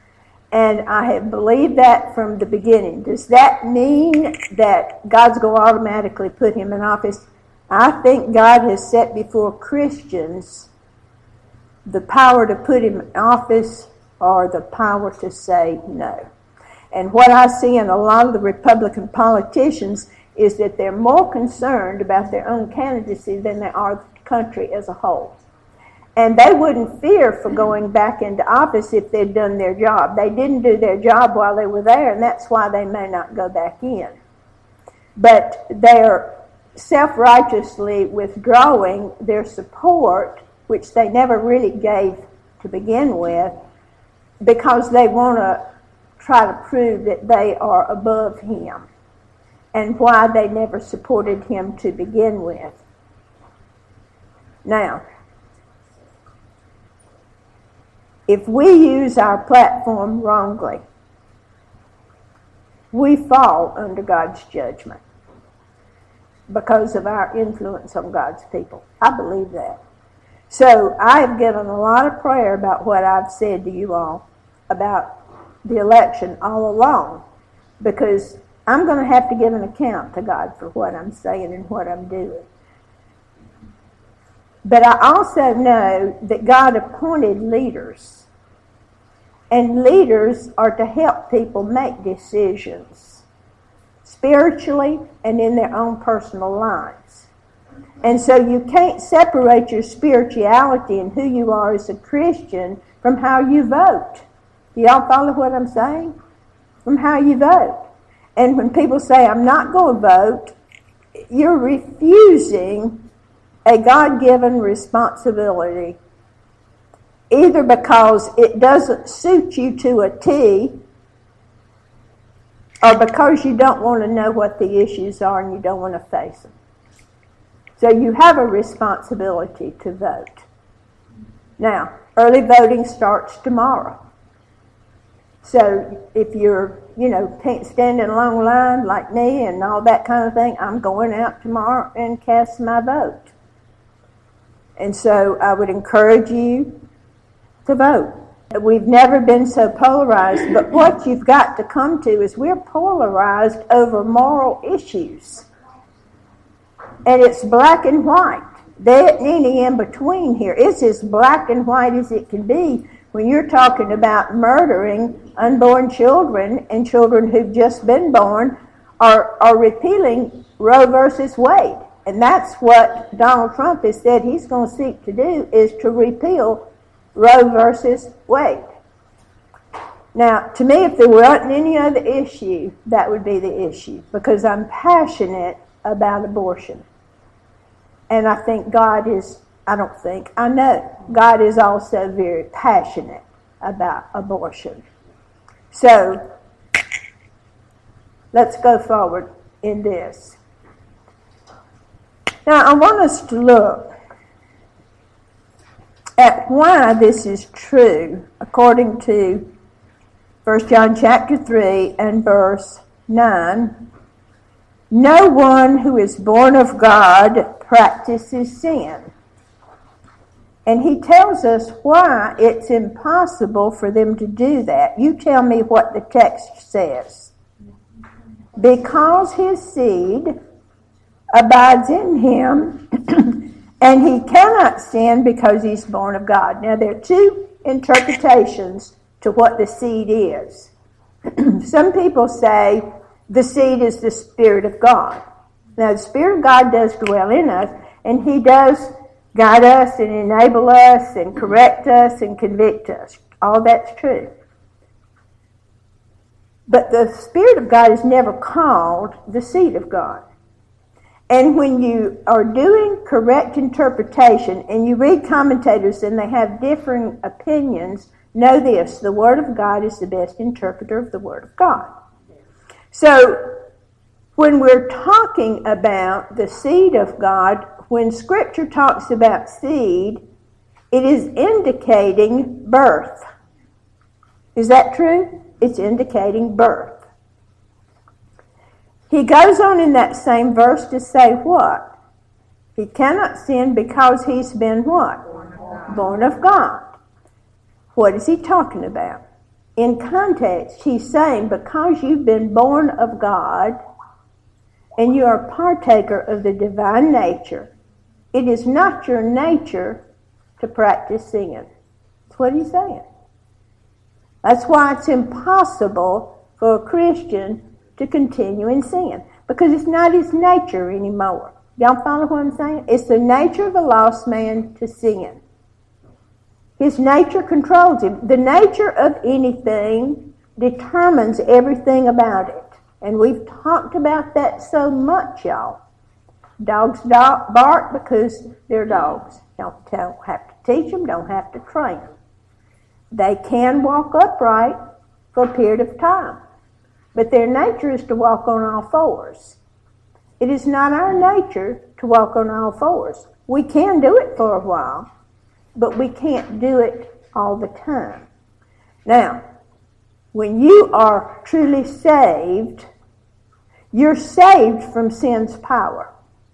And I have believed that from the beginning. Does that mean that God's going to automatically put him in office? I think God has set before Christians the power to put him in office or the power to say no. And what I see in a lot of the Republican politicians is that they're more concerned about their own candidacy than they are the country as a whole. And they wouldn't fear for going back into office if they'd done their job. They didn't do their job while they were there, and that's why they may not go back in. But they're self-righteously withdrawing their support, which they never really gave to begin with, because they want to try to prove that they are above him and why they never supported him to begin with. Now, if we use our platform wrongly, we fall under God's judgment because of our influence on God's people. I believe that. So I have given a lot of prayer about what I've said to you all about the election all along, because I'm going to have to give an account to God for what I'm saying and what I'm doing. But I also know that God appointed leaders, and leaders are to help people make decisions spiritually and in their own personal lives. And so you can't separate your spirituality and who you are as a Christian from how you vote. Do y'all follow what I'm saying? From how you vote. And when people say, I'm not going to vote, you're refusing a God-given responsibility, either because it doesn't suit you to a T, or because you don't want to know what the issues are and you don't want to face them. So you have a responsibility to vote. Now, early voting starts tomorrow. So if you're, you know, standing in a long line like me and all that kind of thing, I'm going out tomorrow and cast my vote. And so I would encourage you to vote. We've never been so polarized, but what you've got to come to is we're polarized over moral issues. And it's black and white. There isn't any in between here. It's as black and white as it can be when you're talking about murdering unborn children and children who've just been born, or, or repealing Roe versus Wade. And that's what Donald Trump has said he's going to seek to do, is to repeal Roe versus Wade. Now, to me, if there wasn't any other issue, that would be the issue, because I'm passionate about abortion. And I think God is, I don't think, I know, God is also very passionate about abortion. So, let's go forward in this. Now, I want us to look at why this is true according to First John chapter three and verse nine. No one who is born of God practices sin. And he tells us why it's impossible for them to do that. You tell me what the text says. Because his seed abides in him, and he cannot sin because he's born of God. Now, there are two interpretations to what the seed is. Some people say the seed is the Spirit of God. Now, the Spirit of God does dwell in us, and he does guide us and enable us and correct us and convict us. All that's true. But the Spirit of God is never called the seed of God. And when you are doing correct interpretation and you read commentators and they have differing opinions, know this: the Word of God is the best interpreter of the Word of God. So when we're talking about the seed of God, when Scripture talks about seed, it is indicating birth. Is that true? It's indicating birth. He goes on in that same verse to say what? He cannot sin because he's been what? Born of God. Born of God. What is he talking about? In context, he's saying because you've been born of God and you are a partaker of the divine nature, it is not your nature to practice sin. That's what he's saying. That's why it's impossible for a Christian to continue in sin, because it's not his nature anymore. Y'all follow what I'm saying? It's the nature of a lost man to sin. His nature controls him. The nature of anything determines everything about it. And we've talked about that so much, y'all. Dogs bark because they're dogs. Don't, don't have to teach them, don't have to train them. They can walk upright for a period of time, but their nature is to walk on all fours. It is not our nature to walk on all fours. We can do it for a while, but we can't do it all the time. Now, when you are truly saved, you're saved from sin's power.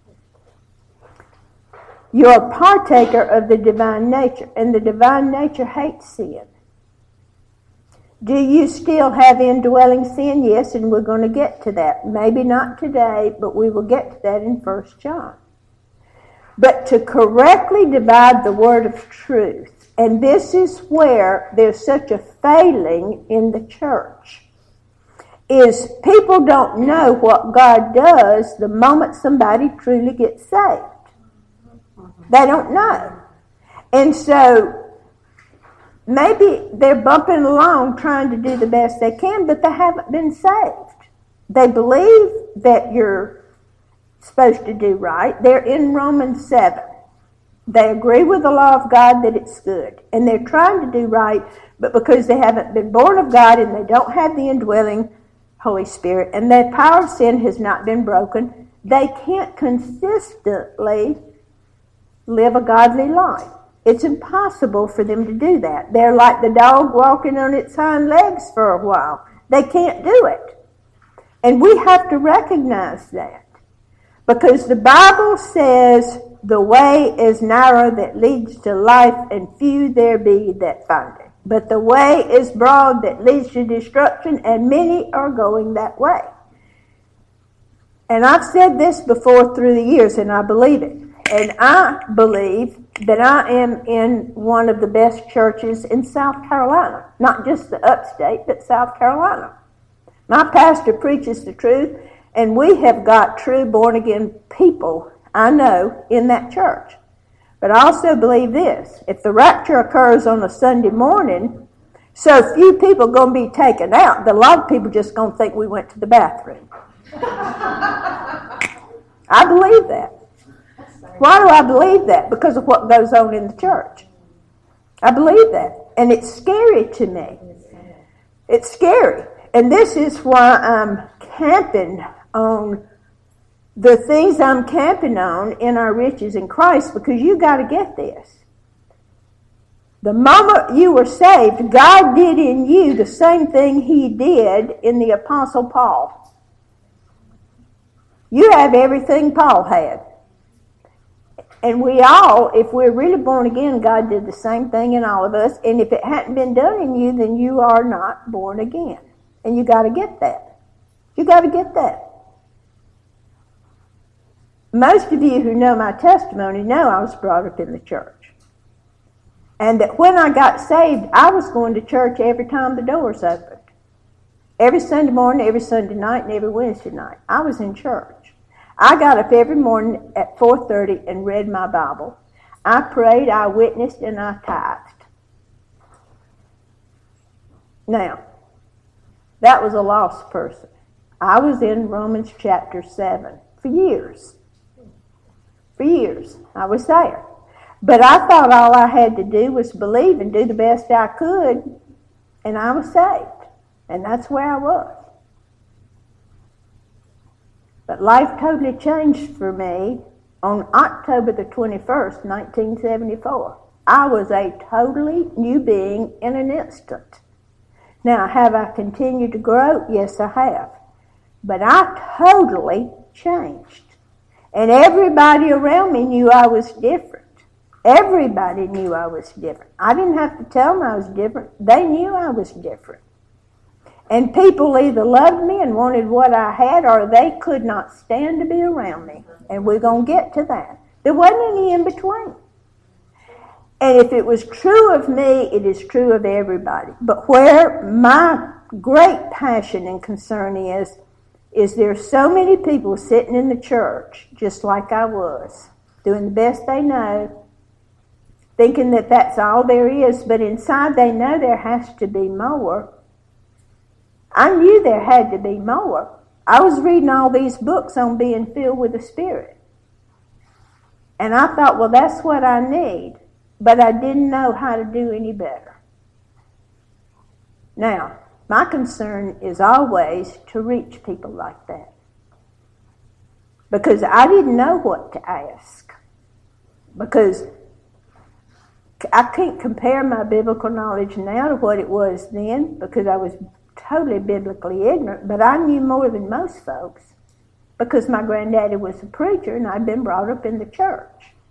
You're a partaker of the divine nature, and the divine nature hates sin. Do you still have indwelling sin? Yes, and we're going to get to that. Maybe not today, but we will get to that in First John. But to correctly divide the word of truth, and this is where there's such a failing in the church, is people don't know what God does the moment somebody truly gets saved. They don't know. And so maybe they're bumping along trying to do the best they can, but they haven't been saved. They believe that you're supposed to do right. They're in Romans seven. They agree with the law of God that it's good. And they're trying to do right, but because they haven't been born of God and they don't have the indwelling Holy Spirit, and their power of sin has not been broken, they can't consistently live a godly life. It's impossible for them to do that. They're like the dog walking on its hind legs for a while. They can't do it. And we have to recognize that. Because the Bible says the way is narrow that leads to life, and few there be that find it. But the way is broad that leads to destruction, and many are going that way. And I've said this before through the years, and I believe it. And I believe that I am in one of the best churches in South Carolina. Not just the upstate, but South Carolina. My pastor preaches the truth, and we have got true born-again people, I know, in that church. But I also believe this. If the rapture occurs on a Sunday morning, so few people are going to be taken out, that a lot of people just going to think we went to the bathroom. I believe that. Why do I believe that? Because of what goes on in the church. I believe that. And it's scary to me. It's scary. And this is why I'm camping on the things I'm camping on in our riches in Christ, because you got to get this. The moment you were saved, God did in you the same thing he did in the Apostle Paul. You have everything Paul had. And we all, if we're really born again, God did the same thing in all of us. And if it hadn't been done in you, then you are not born again. And you got to get that. You got to get that. Most of you who know my testimony know I was brought up in the church. And that when I got saved, I was going to church every time the doors opened. Every Sunday morning, every Sunday night, and every Wednesday night. I was in church. I got up every morning at four thirty and read my Bible. I prayed, I witnessed, and I tithed. Now, that was a lost person. I was in Romans chapter seven for years. For years. I was there. But I thought all I had to do was believe and do the best I could, and I was saved. And that's where I was. But life totally changed for me on October the twenty-first, nineteen seventy-four. I was a totally new being in an instant. Now, have I continued to grow? Yes, I have. But I totally changed. And everybody around me knew I was different. Everybody knew I was different. I didn't have to tell them I was different. They knew I was different. And people either loved me and wanted what I had, or they could not stand to be around me. And we're going to get to that. There wasn't any in between. And if it was true of me, it is true of everybody. But where my great passion and concern is, is there's so many people sitting in the church, just like I was, doing the best they know, thinking that that's all there is, but inside they know there has to be more. I knew there had to be more. I was reading all these books on being filled with the Spirit. And I thought, well, that's what I need. But I didn't know how to do any better. Now, my concern is always to reach people like that. Because I didn't know what to ask. Because I can't compare my biblical knowledge now to what it was then, because I was totally biblically ignorant, but I knew more than most folks because my granddaddy was a preacher and I'd been brought up in the church.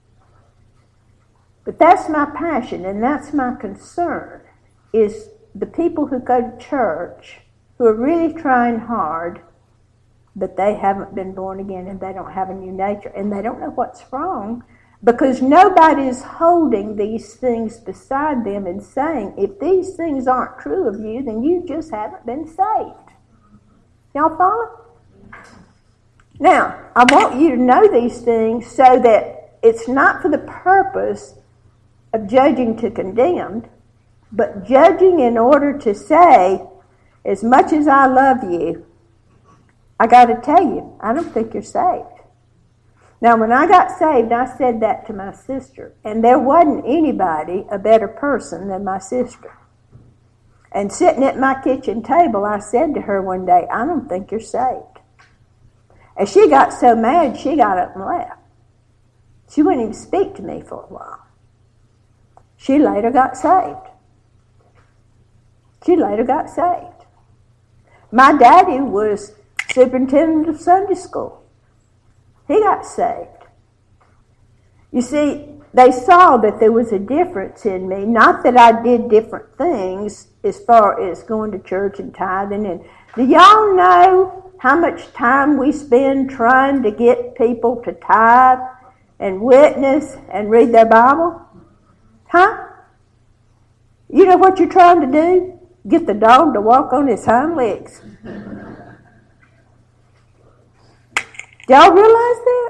But that's my passion and that's my concern, is the people who go to church who are really trying hard, but they haven't been born again and they don't have a new nature and they don't know what's wrong, because nobody is holding these things beside them and saying, if these things aren't true of you, then you just haven't been saved. Y'all follow? Now, I want you to know these things so that it's not for the purpose of judging to condemn, but judging in order to say, as much as I love you, I got to tell you, I don't think you're saved. Now, when I got saved, I said that to my sister, and there wasn't anybody a better person than my sister. And sitting at my kitchen table, I said to her one day, I don't think you're saved. And she got so mad, she got up and left. She wouldn't even speak to me for a while. She later got saved. She later got saved. My daddy was superintendent of Sunday school. He got saved. You see, they saw that there was a difference in me. Not that I did different things as far as going to church and tithing. And do y'all know how much time we spend trying to get people to tithe and witness and read their Bible? Huh? You know what you're trying to do? Get the dog to walk on his hind legs. Do y'all realize that?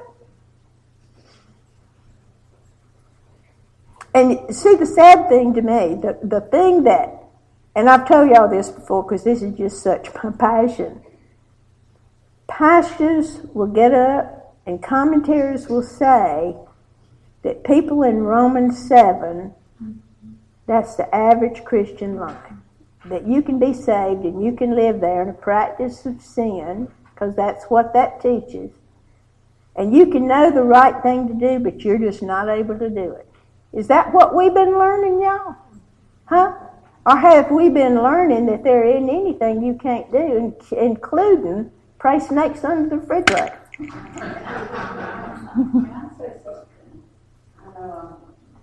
And see, the sad thing to me, the, the thing that, and I've told y'all this before because this is just such my passion. Pastors will get up and commentators will say that people in Romans seven, that's the average Christian life. That you can be saved and you can live there in a practice of sin, because that's what that teaches. And you can know the right thing to do, but you're just not able to do it. Is that what we've been learning, y'all? Huh? Or have we been learning that there isn't anything you can't do, including pray snakes under the refrigerator? um,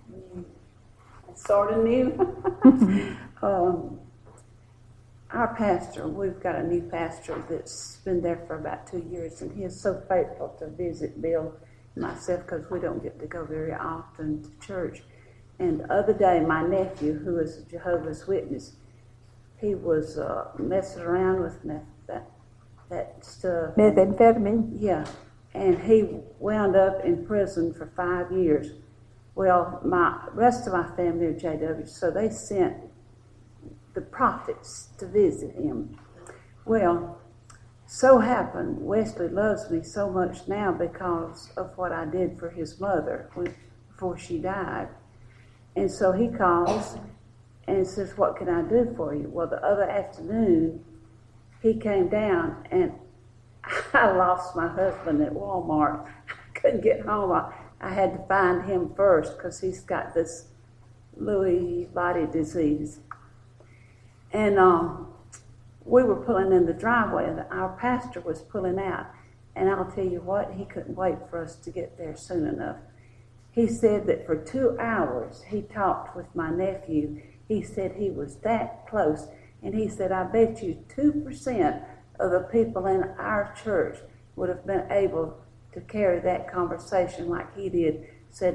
sort of new. um, Our pastor, we've got a new pastor that's been there for about two years, and he is so faithful to visit Bill and myself because we don't get to go very often to church. And the other day, my nephew, who is a Jehovah's Witness, he was uh, messing around with meth- that, that stuff. Methamphetamine? Yeah, and he wound up in prison for five years. Well, my rest of my family are J W, so they sent the prophets to visit him. Well, so happened Wesley loves me so much now because of what I did for his mother when, before she died. And so he calls and says, what can I do for you? Well, the other afternoon, he came down and I lost my husband at Walmart. I couldn't get home. I, I had to find him first because he's got this Lewy body disease. And um, we were pulling in the driveway, and our pastor was pulling out. And I'll tell you what, he couldn't wait for us to get there soon enough. He said that for two hours he talked with my nephew. He said he was that close. And he said, I bet you two percent of the people in our church would have been able to carry that conversation like he did. Said,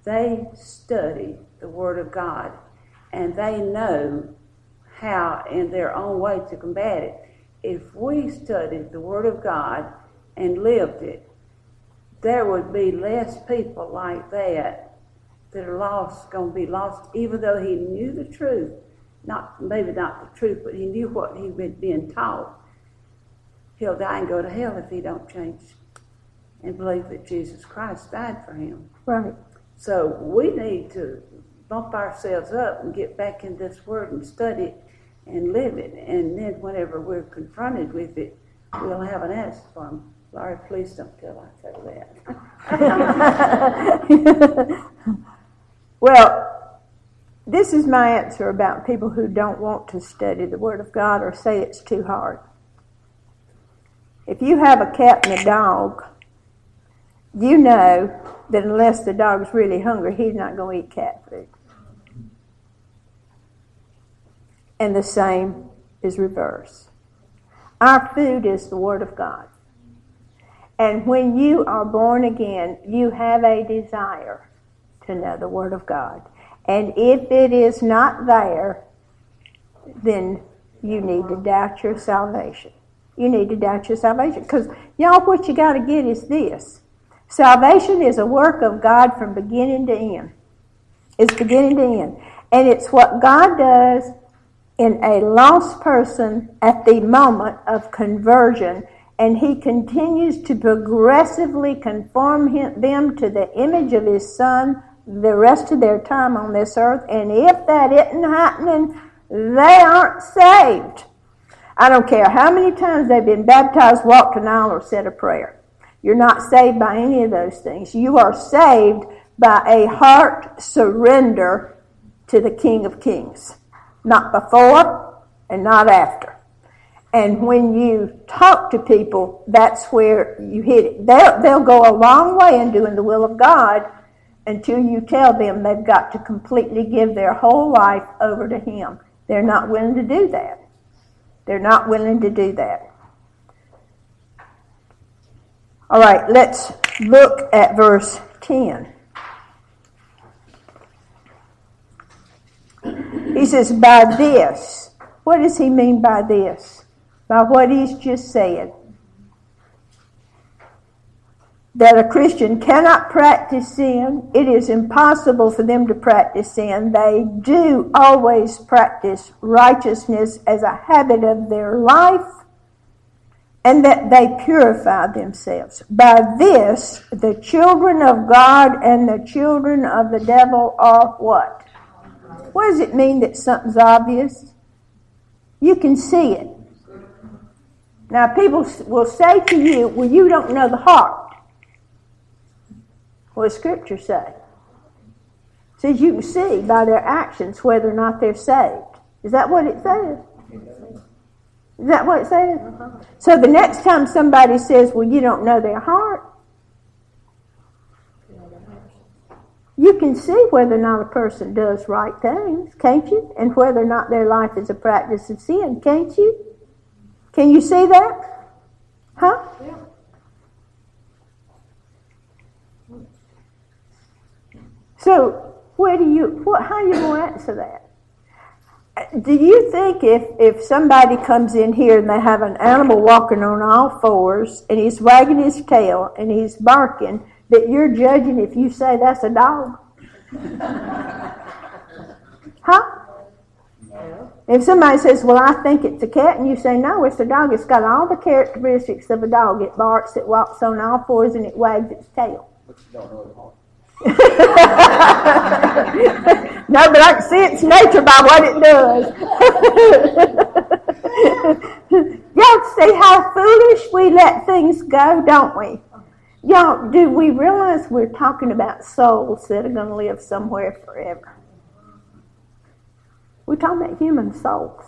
They study the Word of God, and they know how in their own way to combat it. If we studied the Word of God and lived it, there would be less people like that that are lost, going to be lost, even though he knew the truth. Not maybe not the truth, but he knew what he was being taught. He'll die and go to hell if he don't change and believe that Jesus Christ died for him. Right. So we need to bump ourselves up and get back in this Word and study it and live it. And then whenever we're confronted with it, we'll have an answer for them. Laurie, please don't tell I say that. Well, this is my answer about people who don't want to study the Word of God or say it's too hard. If you have a cat and a dog, you know that unless the dog's really hungry, he's not going to eat cat food. And the same is reverse. Our food is the Word of God. And when you are born again, you have a desire to know the Word of God. And if it is not there, then you need to doubt your salvation. You need to doubt your salvation. Because, y'all, what you got to get is this. Salvation is a work of God from beginning to end. It's beginning to end. And it's what God does in a lost person at the moment of conversion. And he continues to progressively conform him, them to the image of his Son the rest of their time on this earth. And if that isn't happening, they aren't saved. I don't care how many times they've been baptized, walked an aisle, or said a prayer. You're not saved by any of those things. You are saved by a heart surrender to the King of Kings. Not before and not after. And when you talk to people, that's where you hit it. They'll, they'll go a long way in doing the will of God until you tell them they've got to completely give their whole life over to Him. They're not willing to do that. They're not willing to do that. All right, let's look at verse ten. He says, by this. What does he mean by this? By what he's just said. That a Christian cannot practice sin. It is impossible for them to practice sin. They do always practice righteousness as a habit of their life, and that they purify themselves. By this, the children of God and the children of the devil are what? What does it mean that something's obvious? You can see it. Now, people will say to you, well, you don't know the heart. What does Scripture say? It says you can see by their actions whether or not they're saved. Is that what it says? Is that what it says? Uh-huh. So the next time somebody says, well, you don't know their heart, you can see whether or not a person does right things, can't you? And whether or not their life is a practice of sin, can't you? Can you see that? Huh? Yeah. So, where do you, what, how are you going to answer that? Do you think if, if somebody comes in here and they have an animal walking on all fours and he's wagging his tail and he's barking, that you're judging if you say that's a dog? Huh? No. If somebody says, well, I think it's a cat, and you say, no, it's a dog. It's got all the characteristics of a dog. It barks, it walks on all fours, and it wags its tail. But you don't know the heart. No, but I can see its nature by what it does. Y'all see how foolish we let things go, don't we? Y'all, do we realize we're talking about souls that are going to live somewhere forever? We're talking about human souls.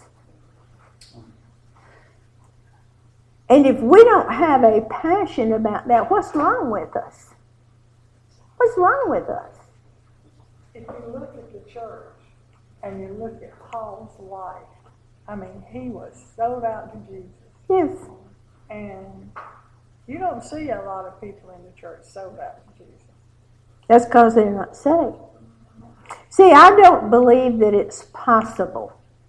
And if we don't have a passion about that, what's wrong with us? What's wrong with us? If you look at the church and you look at Paul's life, I mean, he was sold out to Jesus. Yes. And you don't see a lot of people in the church sold out to Jesus. That's because they're not saved. See, I don't believe that it's possible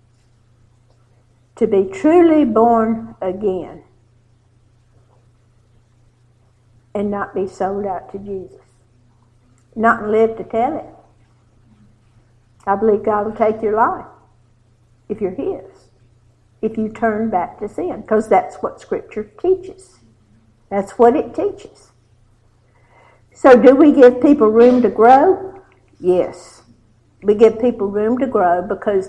to be truly born again and not be sold out to Jesus. Not live to tell it. I believe God will take your life if you're His, if you turn back to sin, because that's what Scripture teaches. That's what it teaches. So do we give people room to grow? Yes. We give people room to grow because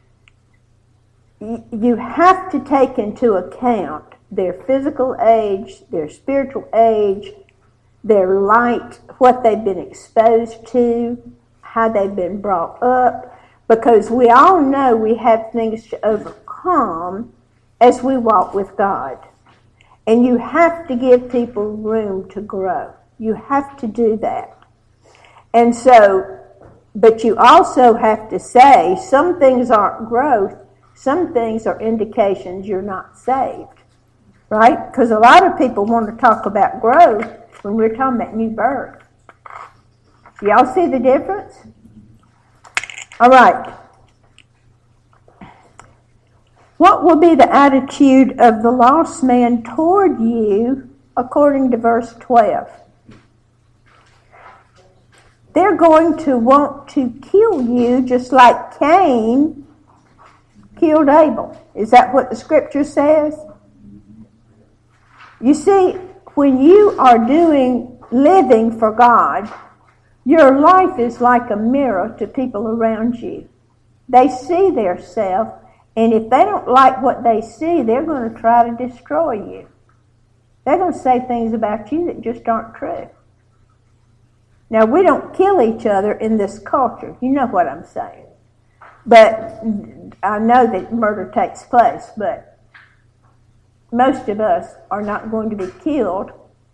y- you have to take into account their physical age, their spiritual age, their light, what they've been exposed to, how they've been brought up, because we all know we have things to overcome as we walk with God. And you have to give people room to grow. You have to do that. And so, but you also have to say some things aren't growth, some things are indications you're not saved. Right? Because a lot of people want to talk about growth when we're talking about new birth. Y'all see the difference? All right. What will be the attitude of the lost man toward you according to verse twelve? They're going to want to kill you just like Cain killed Abel. Is that what the Scripture says? You see, when you are doing, living for God, your life is like a mirror to people around you. They see their self, and if they don't like what they see, they're going to try to destroy you. They're going to say things about you that just aren't true. Now, we don't kill each other in this culture. You know what I'm saying. But I know that murder takes place, but most of us are not going to be killed,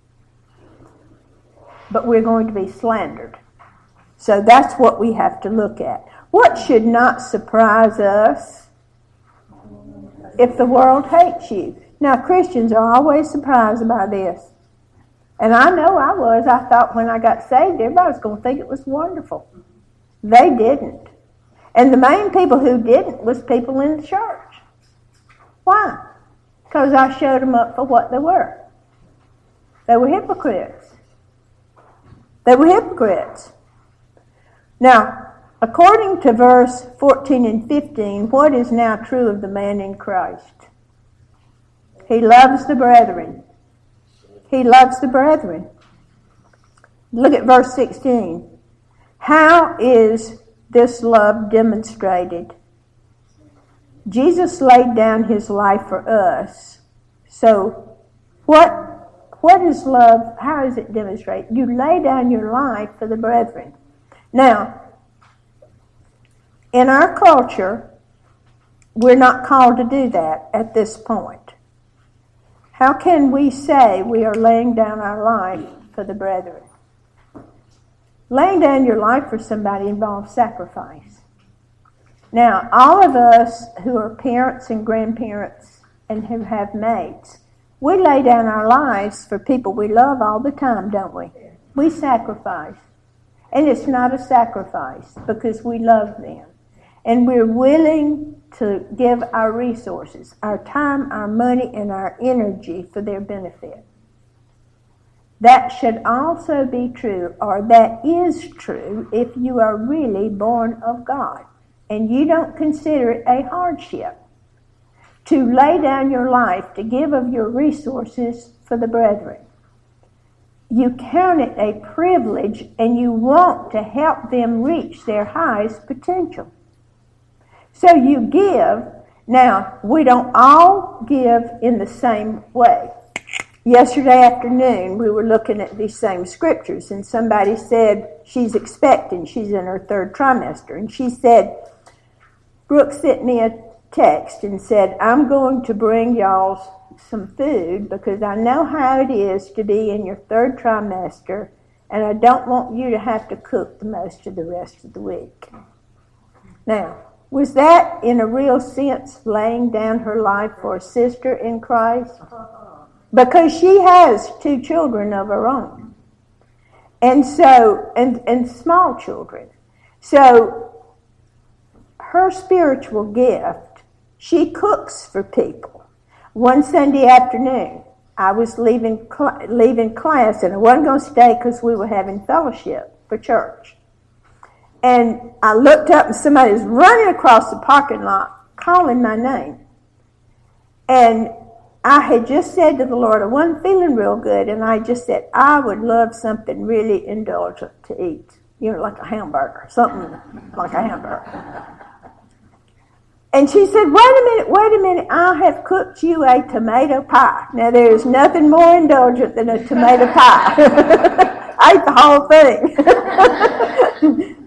but we're going to be slandered. So that's what we have to look at. What should not surprise us if the world hates you? Now, Christians are always surprised by this. And I know I was. I thought when I got saved, everybody was going to think it was wonderful. They didn't. And the main people who didn't was people in the church. Why? Because I showed them up for what they were. They were hypocrites. They were hypocrites. Now, according to verse fourteen and fifteen, what is now true of the man in Christ? He loves the brethren. He loves the brethren. Look at verse sixteen. How is this love demonstrated? Jesus laid down his life for us. So, what, what is love? How is it demonstrated? You lay down your life for the brethren. Now, in our culture, we're not called to do that at this point. How can we say we are laying down our life for the brethren? Laying down your life for somebody involves sacrifice. Now, all of us who are parents and grandparents and who have mates, we lay down our lives for people we love all the time, don't we? We sacrifice. And it's not a sacrifice because we love them. And we're willing to give our resources, our time, our money, and our energy for their benefit. That should also be true, or that is true, if you are really born of God and you don't consider it a hardship to lay down your life, to give of your resources for the brethren. You count it a privilege and you want to help them reach their highest potential. So you give. Now, we don't all give in the same way. Yesterday afternoon, we were looking at these same scriptures, and somebody said she's expecting, she's in her third trimester, and she said, Brooke sent me a text and said, I'm going to bring y'all some food because I know how it is to be in your third trimester, and I don't want you to have to cook the most of the rest of the week. Now, was that in a real sense laying down her life for a sister in Christ? Because she has two children of her own. And so, and, and small children. So, her spiritual gift, she cooks for people. One Sunday afternoon, I was leaving cl- leaving class, and I wasn't going to stay because we were having fellowship for church. And I looked up, and somebody was running across the parking lot, calling my name. And I had just said to the Lord, I wasn't feeling real good, and I just said, I would love something really indulgent to eat. You know, like a hamburger, something like a hamburger. And she said, wait a minute, wait a minute, I have cooked you a tomato pie. Now, there is nothing more indulgent than a tomato pie. I ate the whole thing.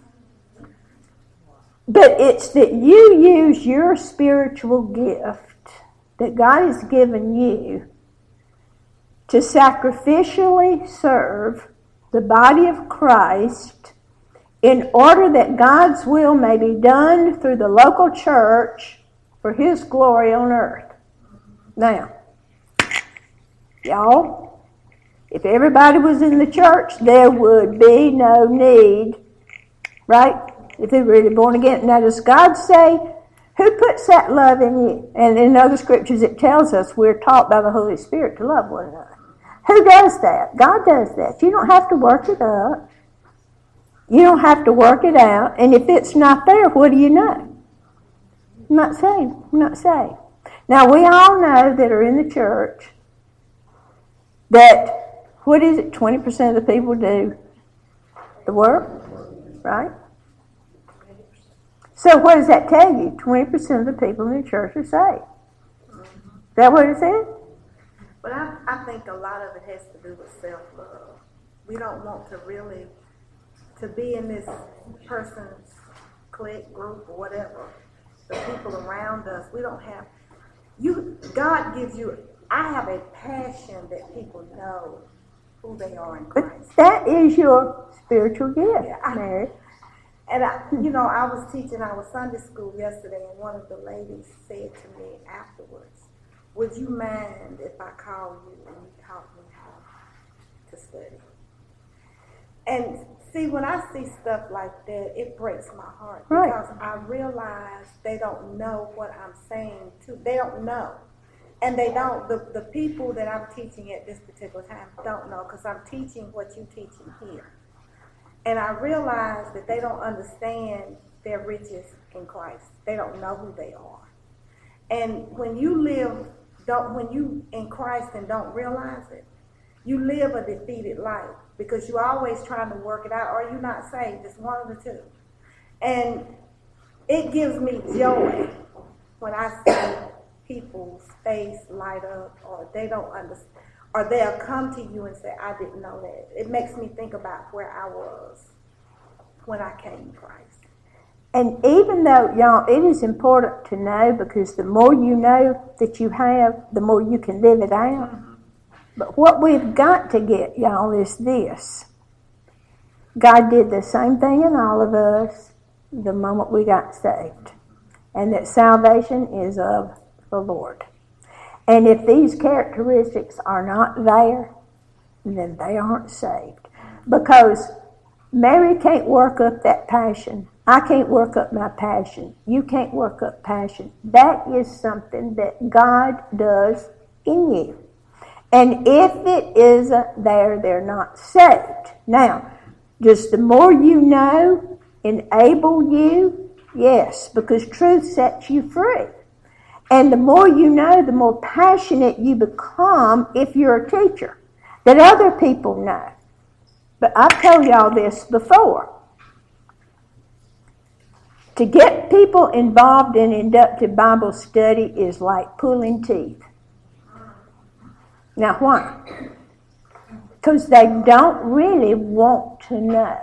But it's that you use your spiritual gift that God has given you to sacrificially serve the body of Christ in order that God's will may be done through the local church for His glory on earth. Now, y'all, if everybody was in the church, there would be no need, right? If they're really born again. Now, does God say, who puts that love in you? And in other scriptures it tells us we're taught by the Holy Spirit to love one another. Who does that? God does that. You don't have to work it up. You don't have to work it out. And if it's not there, what do you know? I'm not saved. I'm not saved. Now, we all know that are in the church that, what is it, twenty percent of the people do the work, right? So what does that tell you? twenty percent of the people in the church are saved. Is that what it said? But I, I think a lot of it has to do with self-love. We don't want to really, to be in this person's clique, group, or whatever, the people around us, we don't have, you. God gives you, I have a passion that people know who they are in Christ. But that is your spiritual gift, Yeah, I- Mary. And, I, you know, I was teaching our Sunday school yesterday, and one of the ladies said to me afterwards, would you mind if I call you and you taught me how to study? And see, when I see stuff like that, it breaks my heart. Right. Because I realize they don't know what I'm saying to. They don't know. And they don't, the, the people that I'm teaching at this particular time don't know, because I'm teaching what you're teaching here. And I realize that they don't understand their riches in Christ. They don't know who they are. And when you live, don't when you in Christ and don't realize it, you live a defeated life because you're always trying to work it out, or you're not saved. It's one of the two. And it gives me joy when I see people's face light up, or they don't understand. Or they'll come to you and say, I didn't know that. It makes me think about where I was when I came to Christ. And even though, y'all, it is important to know, because the more you know that you have, the more you can live it out. Mm-hmm. But what we've got to get, y'all, is this. God did the same thing in all of us the moment we got saved. And that salvation is of the Lord. And if these characteristics are not there, then they aren't saved. Because Mary can't work up that passion. I can't work up my passion. You can't work up passion. That is something that God does in you. And if it isn't there, they're not saved. Now, just the more you know enable you, yes, because truth sets you free. And the more you know, the more passionate you become if you're a teacher, that other people know. But I've told y'all this before. To get people involved in inductive Bible study is like pulling teeth. Now why? Because they don't really want to know.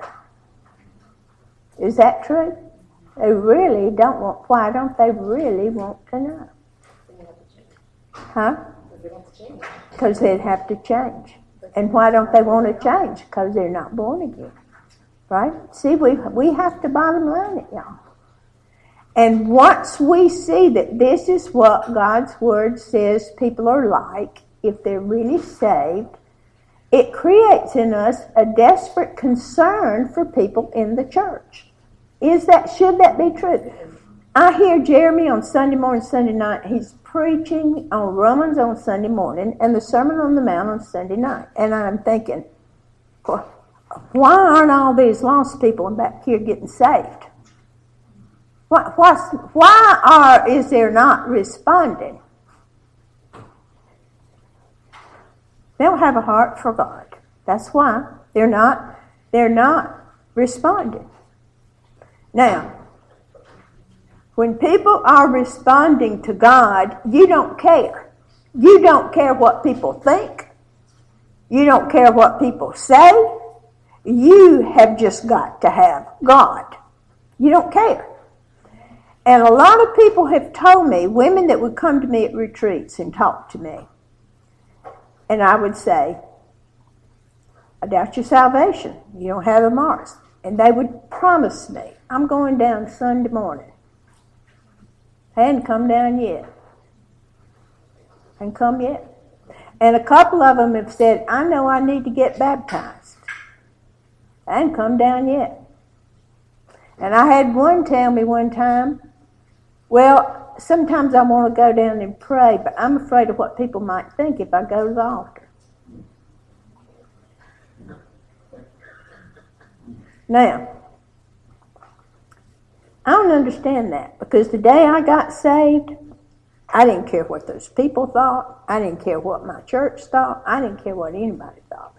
Is that true? They really don't want. Why don't they really want to know? Huh? Because they'd have to change. And why don't they want to change? Because they're not born again. Right? See, we we have to bottom line it, y'all. And once we see that this is what God's Word says people are like, if they're really saved, it creates in us a desperate concern for people in the church. Is that, should that be true? I hear Jeremy on Sunday morning, Sunday night. He's preaching on Romans on Sunday morning and the Sermon on the Mount on Sunday night. And I'm thinking, why aren't all these lost people back here getting saved? Why, what's, why are, is there not responding? They don't have a heart for God. That's why they're not, they're not responding. Now, when people are responding to God, you don't care. You don't care what people think. You don't care what people say. You have just got to have God. You don't care. And a lot of people have told me, women that would come to me at retreats and talk to me, and I would say, I doubt your salvation. You don't have the marks. And they would promise me, I'm going down Sunday morning. I hadn't come down yet. Hadn't come yet. And a couple of them have said, I know I need to get baptized. I hadn't come down yet. And I had one tell me one time, well, sometimes I want to go down and pray, but I'm afraid of what people might think if I go to the altar. Now, I don't understand that, because the day I got saved, I didn't care what those people thought. I didn't care what my church thought. I didn't care what anybody thought.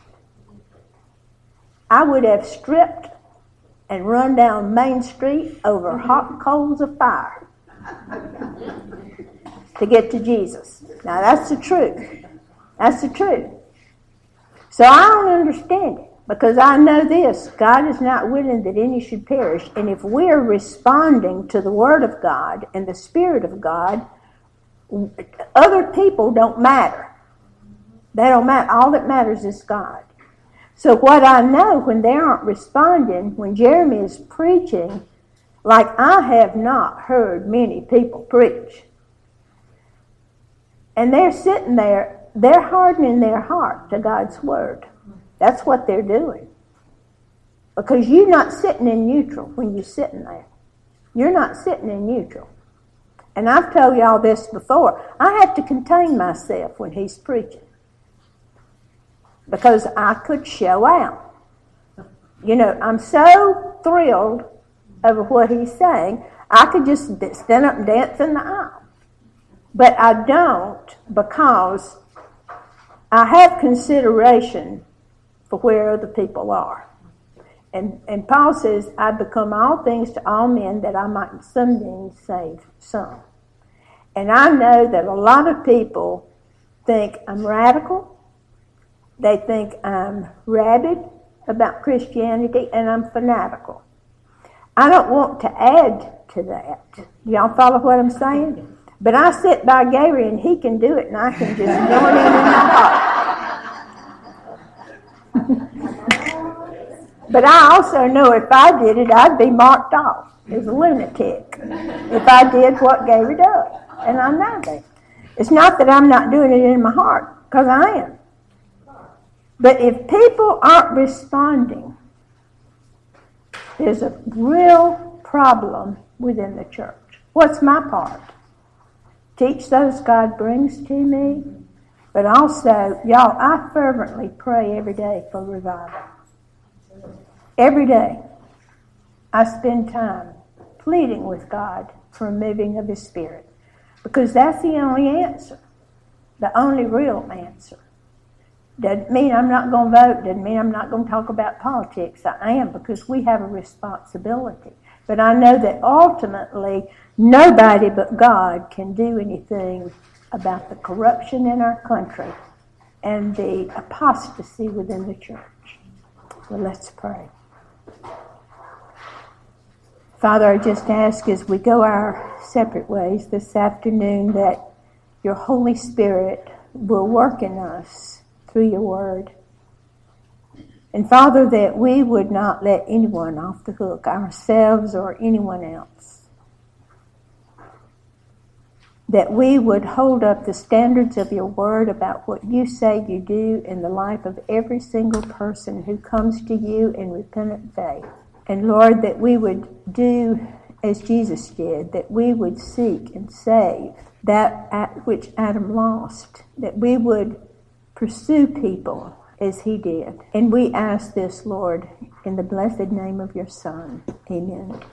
I would have stripped and run down Main Street over hot coals of fire to get to Jesus. Now, that's the truth. That's the truth. So I don't understand it, because I know this: God is not willing that any should perish. And if we're responding to the Word of God and the Spirit of God, other people don't matter. They don't matter. All that matters is God. So what I know, when they aren't responding, when Jeremy is preaching, like I have not heard many people preach, and they're sitting there, they're hardening their heart to God's Word. That's what they're doing. Because you're not sitting in neutral when you're sitting there. You're not sitting in neutral. And I've told y'all this before. I have to contain myself when he's preaching, because I could show out. You know, I'm so thrilled over what he's saying, I could just stand up and dance in the aisle. But I don't, because I have consideration for where other people are. And, and Paul says, I become all things to all men that I might in some means save some. And I know that a lot of people think I'm radical. They think I'm rabid about Christianity, and I'm fanatical. I don't want to add to that. Y'all follow what I'm saying? But I sit by Gary, and he can do it, and I can just join in in my heart. But I also know if I did it, I'd be marked off as a lunatic if I did what Gary does. And I know that. It's not that I'm not doing it in my heart, because I am. But if people aren't responding, there's a real problem within the church. What's my part? Teach those God brings to me. But also, y'all, I fervently pray every day for revival. Every day. I spend time pleading with God for a moving of His Spirit. Because that's the only answer. The only real answer. Doesn't mean I'm not going to vote. Doesn't mean I'm not going to talk about politics. I am, because we have a responsibility. But I know that ultimately nobody but God can do anything about the corruption in our country and the apostasy within the church. Well, let's pray. Father, I just ask as we go our separate ways this afternoon that your Holy Spirit will work in us through your word. And Father, that we would not let anyone off the hook, ourselves or anyone else. that we would hold up the standards of your word about what you say you do in the life of every single person who comes to you in repentant faith. And Lord, that we would do as Jesus did, that we would seek and save that at which Adam lost, that we would pursue people as he did. And we ask this, Lord, in the blessed name of your Son. Amen.